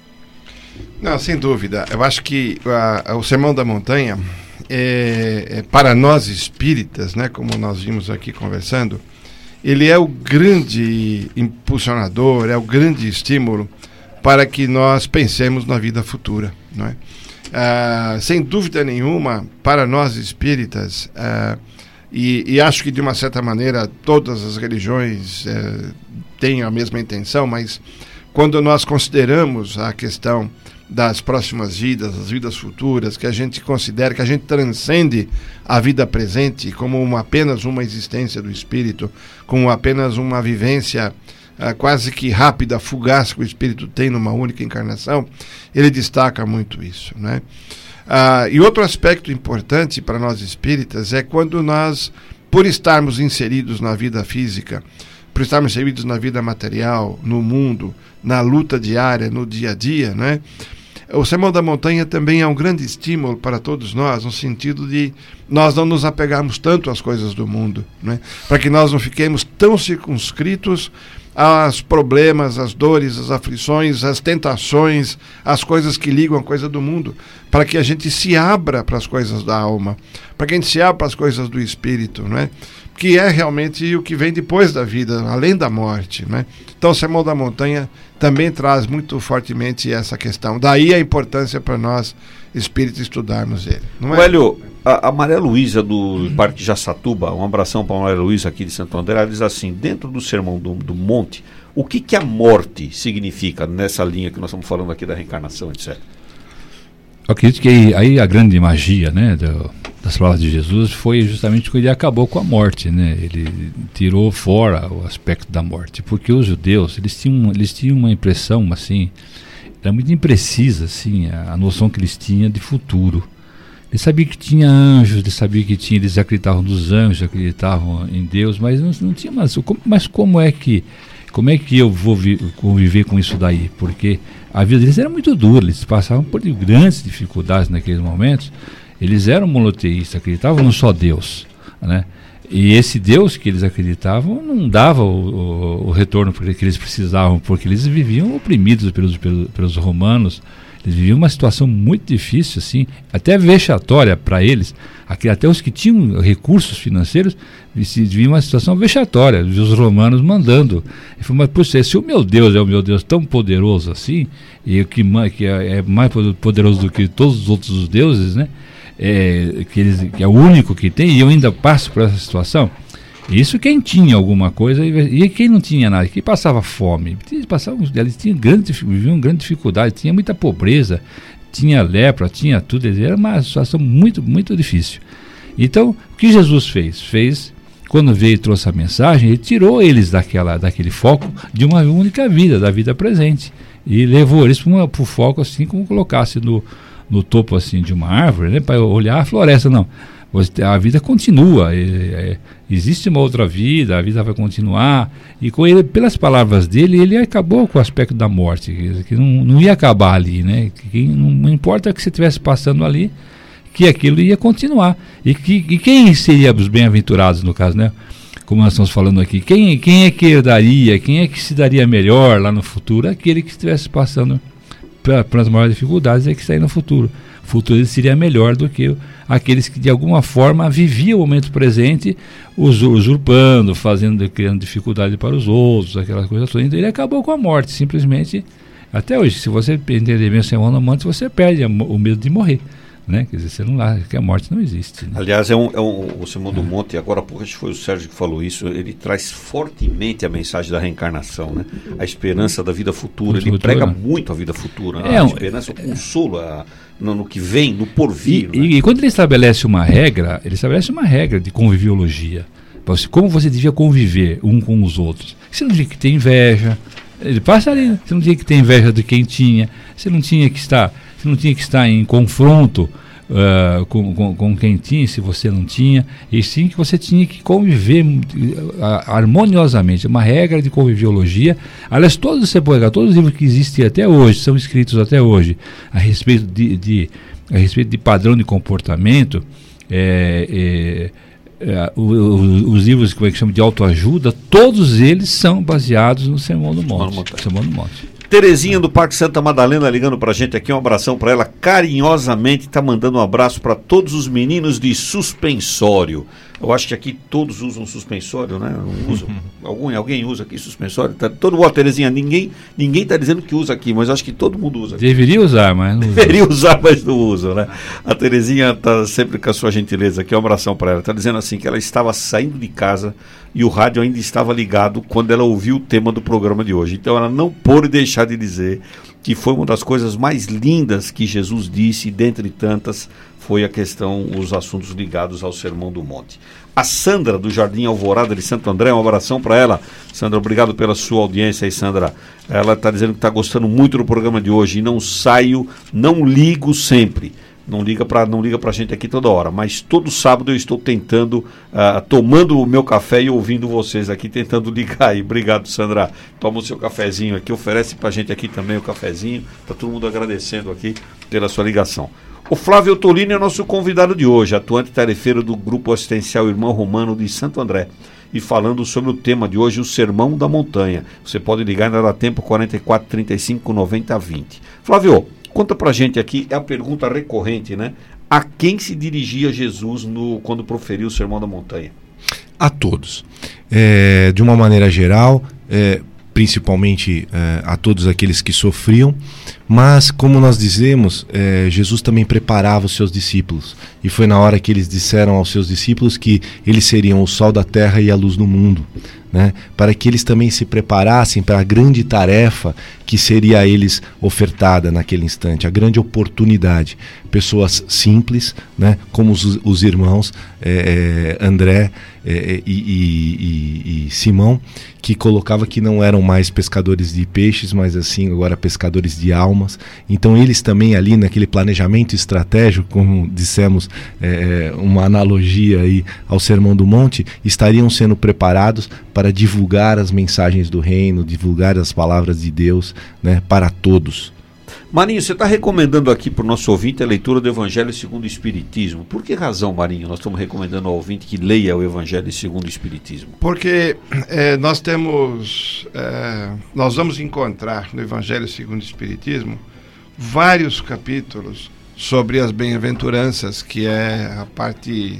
Não, sem dúvida. Eu acho que a, a, o Sermão da Montanha, é, é, para nós espíritas, né, como nós vimos aqui conversando, ele é o grande impulsionador, é o grande estímulo para que nós pensemos na vida futura, não é? Uh, sem dúvida nenhuma, para nós espíritas, uh, e, e acho que de uma certa maneira todas as religiões uh, têm a mesma intenção, mas quando nós consideramos a questão das próximas vidas, as vidas futuras, que a gente considera, que a gente transcende a vida presente como uma, apenas uma existência do espírito, como apenas uma vivência Uh, quase que rápida, fugaz que o espírito tem numa única encarnação, ele destaca muito isso, né? Uh, e outro aspecto importante para nós espíritas é quando nós, por estarmos inseridos na vida física, por estarmos inseridos na vida material, no mundo, na luta diária, no dia a dia, né? O Sermão da Montanha também é um grande estímulo para todos nós, no sentido de nós não nos apegarmos tanto às coisas do mundo, né? Para que nós não fiquemos tão circunscritos aos problemas, às dores, às aflições, às tentações, às coisas que ligam a coisa do mundo, para que a gente se abra para as coisas da alma, para que a gente se abra para as coisas do espírito, não é? Que é realmente o que vem depois da vida, além da morte, né? Então o Sermão da Montanha também traz muito fortemente essa questão. Daí a importância para nós espíritos estudarmos ele. Não é? Hélio, a, a Maria Luísa do Parque Jaçatuba, um abração para a Maria Luísa aqui de Santo André, ela diz assim, dentro do Sermão do, do Monte, o que, que a morte significa nessa linha que nós estamos falando aqui da reencarnação, etcétera? Eu acredito que aí a grande magia, né, do, das palavras de Jesus foi justamente quando ele acabou com a morte, né? Ele tirou fora o aspecto da morte, porque os judeus, eles tinham, eles tinham uma impressão, assim, era muito imprecisa, assim, a, a noção que eles tinham de futuro. Eles sabiam que tinha anjos, eles sabiam que tinha, eles acreditavam nos anjos, acreditavam em Deus, mas não, não tinha mais. Mas como é que, como é que eu vou vi, conviver com isso daí? Porque a vida deles era muito dura, eles passavam por grandes dificuldades naqueles momentos. Eles eram monoteístas, acreditavam no só Deus, né? E esse Deus que eles acreditavam não dava o, o, o retorno que eles precisavam, porque eles viviam oprimidos pelos, pelos, pelos romanos. Eles viviam uma situação muito difícil, assim, até vexatória para eles. Aqui, até os que tinham recursos financeiros viviam uma situação vexatória, os romanos mandando. Ele falou, mas puxa, se o meu Deus é o meu Deus tão poderoso assim, e que, que é mais poderoso do que todos os outros deuses, né? É, que, eles, que é o único que tem, e eu ainda passo por essa situação. Isso quem tinha alguma coisa, e quem não tinha nada, quem passava fome, eles, passavam, eles tinham grande, viviam grande dificuldade, tinha muita pobreza, tinha lepra, tinha tudo, era uma situação muito, muito difícil. Então, o que Jesus fez? Fez, quando veio e trouxe a mensagem, ele tirou eles daquela, daquele foco de uma única vida, da vida presente, e levou eles para o foco assim como colocasse no, no topo assim, de uma árvore, né, para olhar a floresta. Não, a vida continua, é, é, existe uma outra vida, a vida vai continuar, e com ele, pelas palavras dele, ele acabou com o aspecto da morte, que, que não, não ia acabar ali, né? Que não, não importa o que você estivesse passando ali, que aquilo ia continuar, e, que, e quem seria os bem-aventurados no caso, né? Como nós estamos falando aqui, quem, quem é que herdaria, quem é que se daria melhor lá no futuro? Aquele que estivesse passando pelas maiores dificuldades, é que está aí no futuro. o futuro dele seria melhor do que aqueles que de alguma forma viviam o momento presente, usurpando, fazendo, criando dificuldade para os outros, aquela coisa toda. Então ele acabou com a morte, simplesmente. Até hoje, se você entender bem o Sermão do Monte, você perde o medo de morrer. Né? Quer dizer, você não lá, que a morte não existe. Né? Aliás, é um, é um, o Sermão do Monte, agora há pouco acho que foi o Sérgio que falou isso, ele traz fortemente a mensagem da reencarnação, né? A esperança da vida futura, ele futura. prega muito a vida futura, é, a um, esperança, o consolo a, no, no que vem, no porvir. E, né? e, e quando ele estabelece uma regra, ele estabelece uma regra de conviviologia. Como você devia conviver um com os outros. Você não tinha que ter inveja, ele passa ali, você não tinha que ter inveja de quem tinha, você não tinha que estar... Você não tinha que estar em confronto uh, com, com, com quem tinha, se você não tinha, e sim que você tinha que conviver uh, harmoniosamente. Uma regra de conviviologia. Aliás, todos, você pode pegar, todos os livros que existem até hoje, são escritos até hoje, a respeito de, de, a respeito de padrão de comportamento, é, é, é, o, o, os livros que chamam de autoajuda, todos eles são baseados no Sermão do Monte. Sermão do Monte. Terezinha do Parque Santa Madalena ligando pra gente aqui, um abração pra ela, carinhosamente tá mandando um abraço pra todos os meninos de suspensório. Eu acho que aqui todos usam suspensório, né? Não usam. Algum, alguém usa aqui suspensório? Tá, todo mundo, Terezinha, ninguém, ninguém tá dizendo que usa aqui, mas acho que todo mundo usa aqui. Deveria usar, mas não usa. Deveria usar, mas não usa, né? A Terezinha tá sempre com a sua gentileza aqui, um abração pra ela. Tá dizendo assim que ela estava saindo de casa e o rádio ainda estava ligado quando ela ouviu o tema do programa de hoje. Então ela não pôde deixar de dizer que foi uma das coisas mais lindas que Jesus disse, e dentre tantas foi a questão, os assuntos ligados ao Sermão do Monte. A Sandra, do Jardim Alvorada de Santo André, um abração para ela. Sandra, obrigado pela sua audiência aí, Sandra. Ela está dizendo que está gostando muito do programa de hoje, e não saio, não ligo sempre. Não liga para não liga pra gente aqui toda hora, mas todo sábado eu estou tentando, uh, tomando o meu café e ouvindo vocês aqui, tentando ligar aí. Obrigado, Sandra. Toma o seu cafezinho aqui, oferece pra gente aqui também o cafezinho. Tá todo mundo agradecendo aqui pela sua ligação. O Flávio Tolini é o nosso convidado de hoje, atuante tarefeiro do Grupo Assistencial Irmão Romano de Santo André, e falando sobre o tema de hoje, o Sermão da Montanha. Você pode ligar, ainda dá tempo, quarenta e quatro, trinta e cinco, noventa, vinte. Flávio, conta pra gente aqui, é a pergunta recorrente, né? A quem se dirigia Jesus no, quando proferiu o Sermão da Montanha? A todos. É, de uma maneira geral, é, principalmente é, a todos aqueles que sofriam, mas, como nós dizemos, é, Jesus também preparava os seus discípulos. E foi na hora que eles disseram aos seus discípulos que eles seriam o sol da terra e a luz do mundo, né? Para que eles também se preparassem para a grande tarefa que seria a eles ofertada naquele instante, a grande oportunidade. Pessoas simples, né? Como os, os irmãos é, é, André é, e, e, e, e Simão, que colocava que não eram mais pescadores de peixes, mas assim agora pescadores de almas. Então eles também ali naquele planejamento estratégico, como dissemos, é, uma analogia aí ao Sermão do Monte, estariam sendo preparados para divulgar as mensagens do reino, divulgar as palavras de Deus, né, para todos. Marinho, você está recomendando aqui para o nosso ouvinte a leitura do Evangelho segundo o Espiritismo. Por que razão, Marinho, nós estamos recomendando ao ouvinte que leia o Evangelho segundo o Espiritismo? Porque é, nós temos, é, nós vamos encontrar no Evangelho segundo o Espiritismo vários capítulos sobre as bem-aventuranças, que é a parte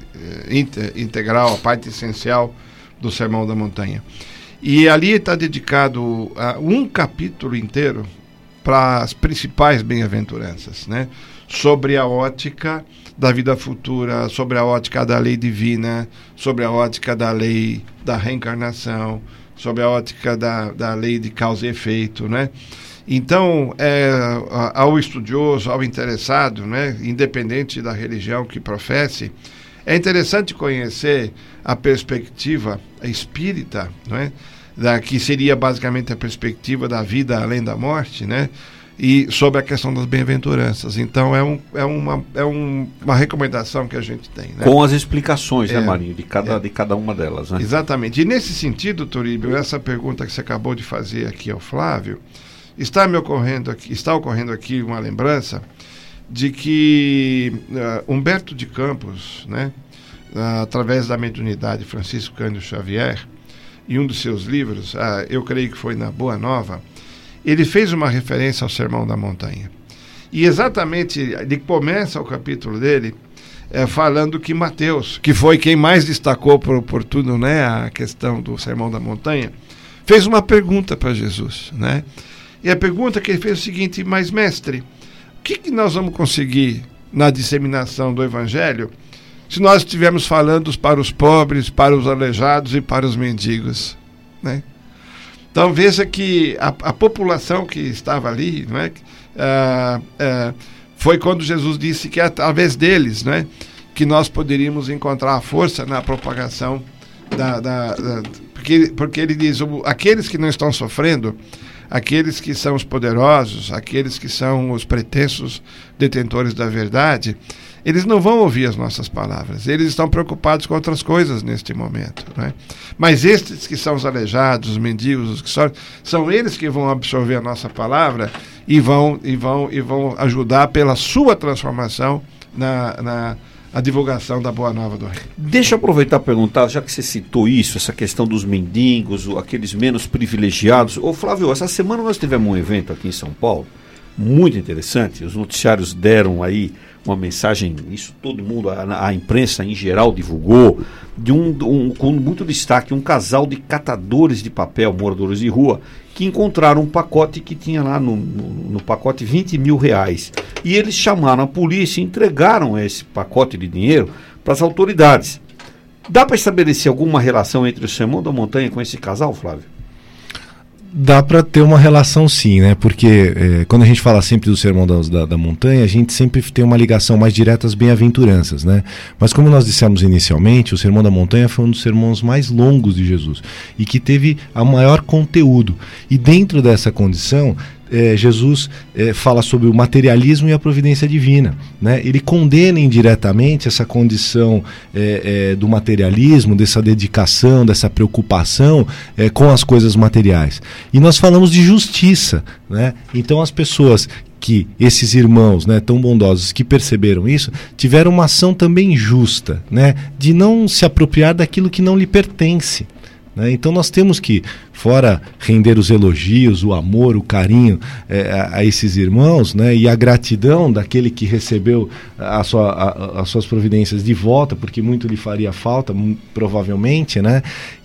é, integral, a parte essencial do Sermão da Montanha. E ali está dedicado a um capítulo inteiro para as principais bem-aventuranças, né? Sobre a ótica da vida futura, sobre a ótica da lei divina, sobre a ótica da lei da reencarnação, sobre a ótica da, da lei de causa e efeito, né? Então, é, ao estudioso, ao interessado, né, independente da religião que professe, é interessante conhecer a perspectiva espírita, né, da, que seria basicamente a perspectiva da vida além da morte, né, e sobre a questão das bem-aventuranças. Então, é, um, é, uma, é um, uma recomendação que a gente tem. Né? Com as explicações, é, né, Marinho, de cada, é, de cada uma delas. Né? Exatamente. E nesse sentido, Turíbio, essa pergunta que você acabou de fazer aqui ao Flávio, está me ocorrendo aqui, está ocorrendo aqui uma lembrança de que uh, Humberto de Campos, né, uh, através da mediunidade Francisco Cândido Xavier, em um dos seus livros, uh, eu creio que foi na Boa Nova, ele fez uma referência ao Sermão da Montanha. E exatamente, ele começa o capítulo dele é, falando que Mateus, que foi quem mais destacou por, por tudo, né, a questão do Sermão da Montanha, fez uma pergunta para Jesus, né? E a pergunta que ele fez é o seguinte: mas mestre, o que, que nós vamos conseguir na disseminação do Evangelho se nós estivermos falando para os pobres, para os aleijados e para os mendigos, né? Então veja que a, a população que estava ali, não é? Ah, ah, foi quando Jesus disse que é através deles, né, que nós poderíamos encontrar a força na propagação da, da, da porque, porque ele diz, aqueles que não estão sofrendo, aqueles que são os poderosos, aqueles que são os pretensos detentores da verdade, eles não vão ouvir as nossas palavras, eles estão preocupados com outras coisas neste momento, né? Mas estes que são os aleijados, os mendigos, os que são, são eles que vão absorver a nossa palavra e vão, e vão, e vão ajudar pela sua transformação na, na a divulgação da Boa Nova do Reino. Deixa eu aproveitar e perguntar, já que você citou isso, essa questão dos mendigos, aqueles menos privilegiados. Ô Flávio, essa semana nós tivemos um evento aqui em São Paulo, muito interessante, os noticiários deram aí uma mensagem, isso todo mundo, a, a imprensa em geral divulgou, de um, um, com muito destaque, um casal de catadores de papel, moradores de rua, que encontraram um pacote que tinha lá no, no, no pacote vinte mil reais. E eles chamaram a polícia e entregaram esse pacote de dinheiro para as autoridades. Dá para estabelecer alguma relação entre o Sermão da Montanha com esse casal, Flávio? Dá para ter uma relação sim, né? Porque é, quando a gente fala sempre do Sermão da, da, da Montanha, a gente sempre tem uma ligação mais direta às bem-aventuranças, né? Mas como nós dissemos inicialmente, o Sermão da Montanha foi um dos sermões mais longos de Jesus e que teve a maior conteúdo. E dentro dessa condição, É, Jesus é, fala sobre o materialismo e a providência divina, né? Ele condena indiretamente essa condição é, é, do materialismo, dessa dedicação, dessa preocupação é, com as coisas materiais. E nós falamos de justiça, né? Então as pessoas que, esses irmãos, né, tão bondosos, que perceberam isso, tiveram uma ação também justa, né, de não se apropriar daquilo que não lhe pertence. Então nós temos que, fora render os elogios, o amor, o carinho é, a, a esses irmãos, né, e a gratidão daquele que recebeu a sua, a, as suas providências de volta, porque muito lhe faria falta, provavelmente, né,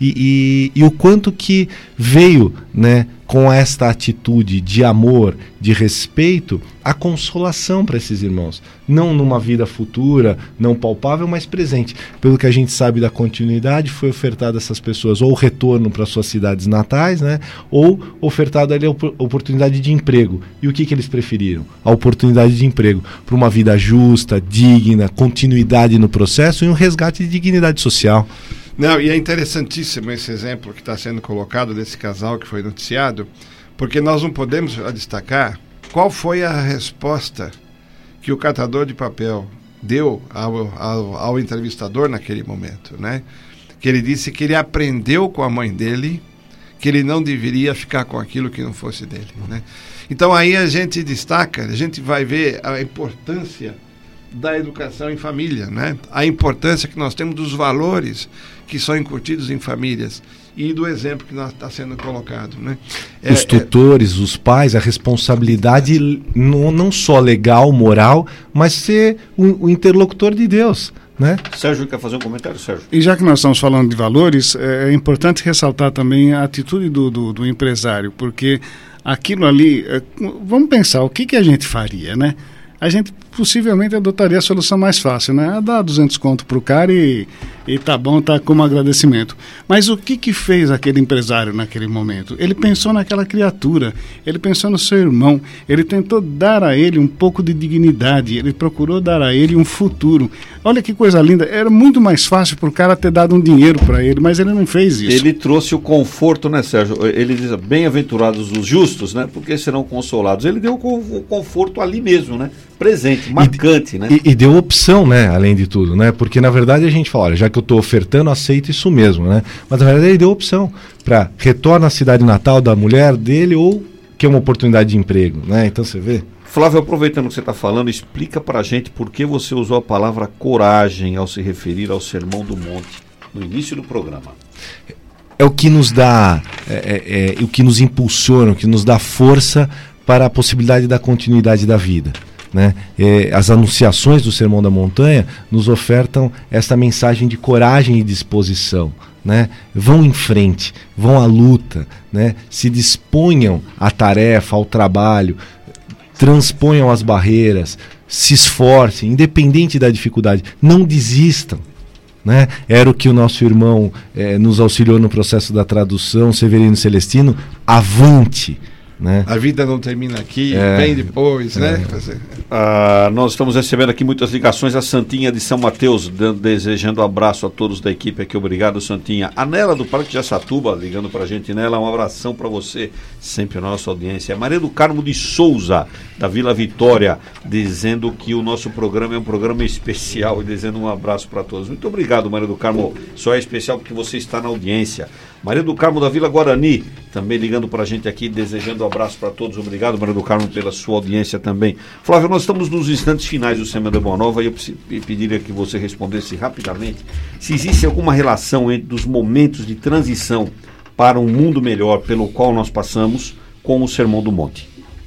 e, e, e o quanto que veio, né, com esta atitude de amor, de respeito, a consolação para esses irmãos. Não numa vida futura, não palpável, mas presente. Pelo que a gente sabe da continuidade, foi ofertado a essas pessoas ou retorno para suas cidades natais, né, ou ofertado ali a oportunidade de emprego. E o que, que eles preferiram? A oportunidade de emprego para uma vida justa, digna, continuidade no processo e um resgate de dignidade social. Não, e é interessantíssimo esse exemplo que está sendo colocado desse casal que foi noticiado, porque nós não podemos destacar qual foi a resposta que o catador de papel deu ao, ao, ao entrevistador naquele momento, né? Que ele disse que ele aprendeu com a mãe dele que ele não deveria ficar com aquilo que não fosse dele, né? Então aí a gente destaca, a gente vai ver a importância da educação em família, né? A importância que nós temos dos valores que são incutidos em famílias e do exemplo que está sendo colocado, né? Os é, tutores, é... os pais, a responsabilidade não, não só legal, moral, mas ser o, o interlocutor de Deus, né? Sérgio quer fazer um comentário, Sérgio? E já que nós estamos falando de valores, é, é importante ressaltar também a atitude do, do, do empresário, porque aquilo ali, é, vamos pensar, o que, que a gente faria, né? A gente possivelmente adotaria a solução mais fácil, né? Dar duzentos conto para o cara e, e tá bom, tá como agradecimento. Mas o que que fez aquele empresário naquele momento? Ele pensou naquela criatura, ele pensou no seu irmão, ele tentou dar a ele um pouco de dignidade, ele procurou dar a ele um futuro. Olha que coisa linda, era muito mais fácil para o cara ter dado um dinheiro para ele, mas ele não fez isso. Ele trouxe o conforto, né, Sérgio? Ele diz, bem-aventurados os justos, né? Porque serão consolados. Ele deu o conforto ali mesmo, né? Presente, marcante, e, né? E, e deu opção, né? Além de tudo, né? Porque na verdade a gente fala, olha, já que eu estou ofertando, aceito isso mesmo, né? Mas na verdade ele deu opção para retorno à cidade natal da mulher dele ou que é uma oportunidade de emprego, né? Então você vê. Flávio, aproveitando que você está falando, explica para a gente por que você usou a palavra coragem ao se referir ao Sermão do Monte no início do programa. É o que nos dá, é, é, é, o que nos impulsiona, o que nos dá força para a possibilidade da continuidade da vida. né? É, as anunciações do Sermão da Montanha nos ofertam essa mensagem de coragem e disposição, né? Vão em frente, vão à luta, né? Se disponham à tarefa, ao trabalho, transponham as barreiras, se esforcem, independente da dificuldade, não desistam, né? Era o que o nosso irmão eh, nos auxiliou no processo da tradução, Severino Celestino, avante, né? A vida não termina aqui, É. vem depois, É. né? Ah, nós estamos recebendo aqui muitas ligações. A Santinha de São Mateus, dando- desejando um abraço a todos da equipe aqui. Obrigado, Santinha. A Nela do Parque de Açatuba, ligando pra gente. Nela, um abração para você, sempre a nossa audiência. A Maria do Carmo de Souza, da Vila Vitória, dizendo que o nosso programa é um programa especial e dizendo um abraço para todos. Muito obrigado, Maria do Carmo. Só é especial porque você está na audiência. Maria do Carmo da Vila Guarani, também ligando para a gente aqui, desejando um abraço para todos. Obrigado, Maria do Carmo, pela sua audiência também. Flávio, nós estamos nos instantes finais do Semana da Boa Nova e eu preci- pediria que você respondesse rapidamente se existe alguma relação entre os momentos de transição para um mundo melhor pelo qual nós passamos com o Sermão do Monte.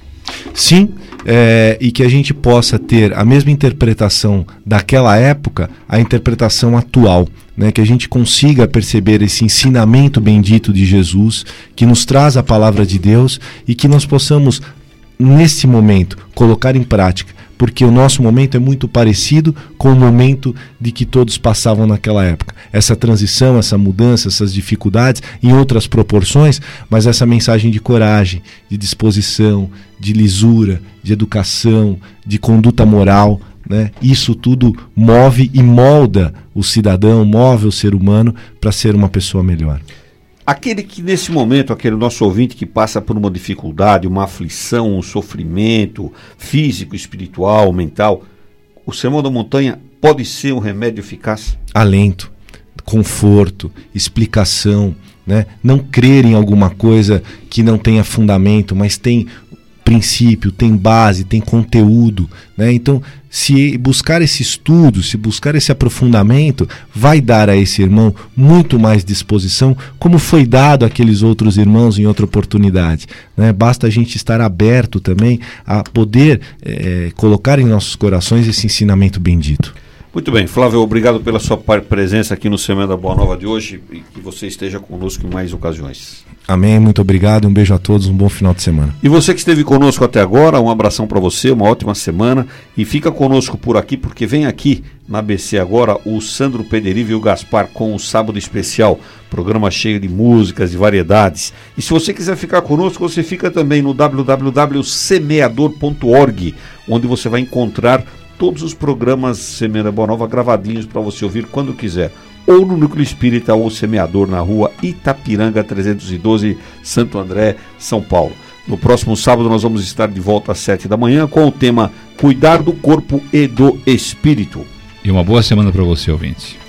Sim, é, e que a gente possa ter a mesma interpretação daquela época, a interpretação atual, né? Que a gente consiga perceber esse ensinamento bendito de Jesus, que nos traz a palavra de Deus e que nós possamos, nesse momento, colocar em prática, porque o nosso momento é muito parecido com o momento de que todos passavam naquela época. Essa transição, essa mudança, essas dificuldades, em outras proporções, mas essa mensagem de coragem, de disposição, de lisura, de educação, de conduta moral, né? Isso tudo move e molda o cidadão, move o ser humano para ser uma pessoa melhor. Aquele que nesse momento, aquele nosso ouvinte que passa por uma dificuldade, uma aflição, um sofrimento físico, espiritual, mental, o Sermão da Montanha pode ser um remédio eficaz? Alento, conforto, explicação, né? Não crer em alguma coisa que não tenha fundamento, mas tem princípio, tem base, tem conteúdo, né? Então, se buscar esse estudo, se buscar esse aprofundamento, vai dar a esse irmão muito mais disposição, como foi dado àqueles outros irmãos em outra oportunidade, né? Basta a gente estar aberto também a poder é, colocar em nossos corações esse ensinamento bendito. Muito bem, Flávio, obrigado pela sua presença aqui no Semana da Boa Nova de hoje e que você esteja conosco em mais ocasiões. Amém, muito obrigado, um beijo a todos, um bom final de semana. E você que esteve conosco até agora, um abração para você, uma ótima semana e fica conosco por aqui porque vem aqui na A B C agora o Sandro Pederive e o Gaspar com o Sábado Especial, programa cheio de músicas e variedades. E se você quiser ficar conosco, você fica também no w w w ponto semeador ponto org, onde você vai encontrar todos os programas Semana Boa Nova gravadinhos para você ouvir quando quiser. Ou no Núcleo Espírita ou Semeador, na rua Itapiranga trezentos e doze, Santo André, São Paulo. No próximo sábado nós vamos estar de volta às sete da manhã com o tema Cuidar do Corpo e do Espírito. E uma boa semana para você, ouvinte.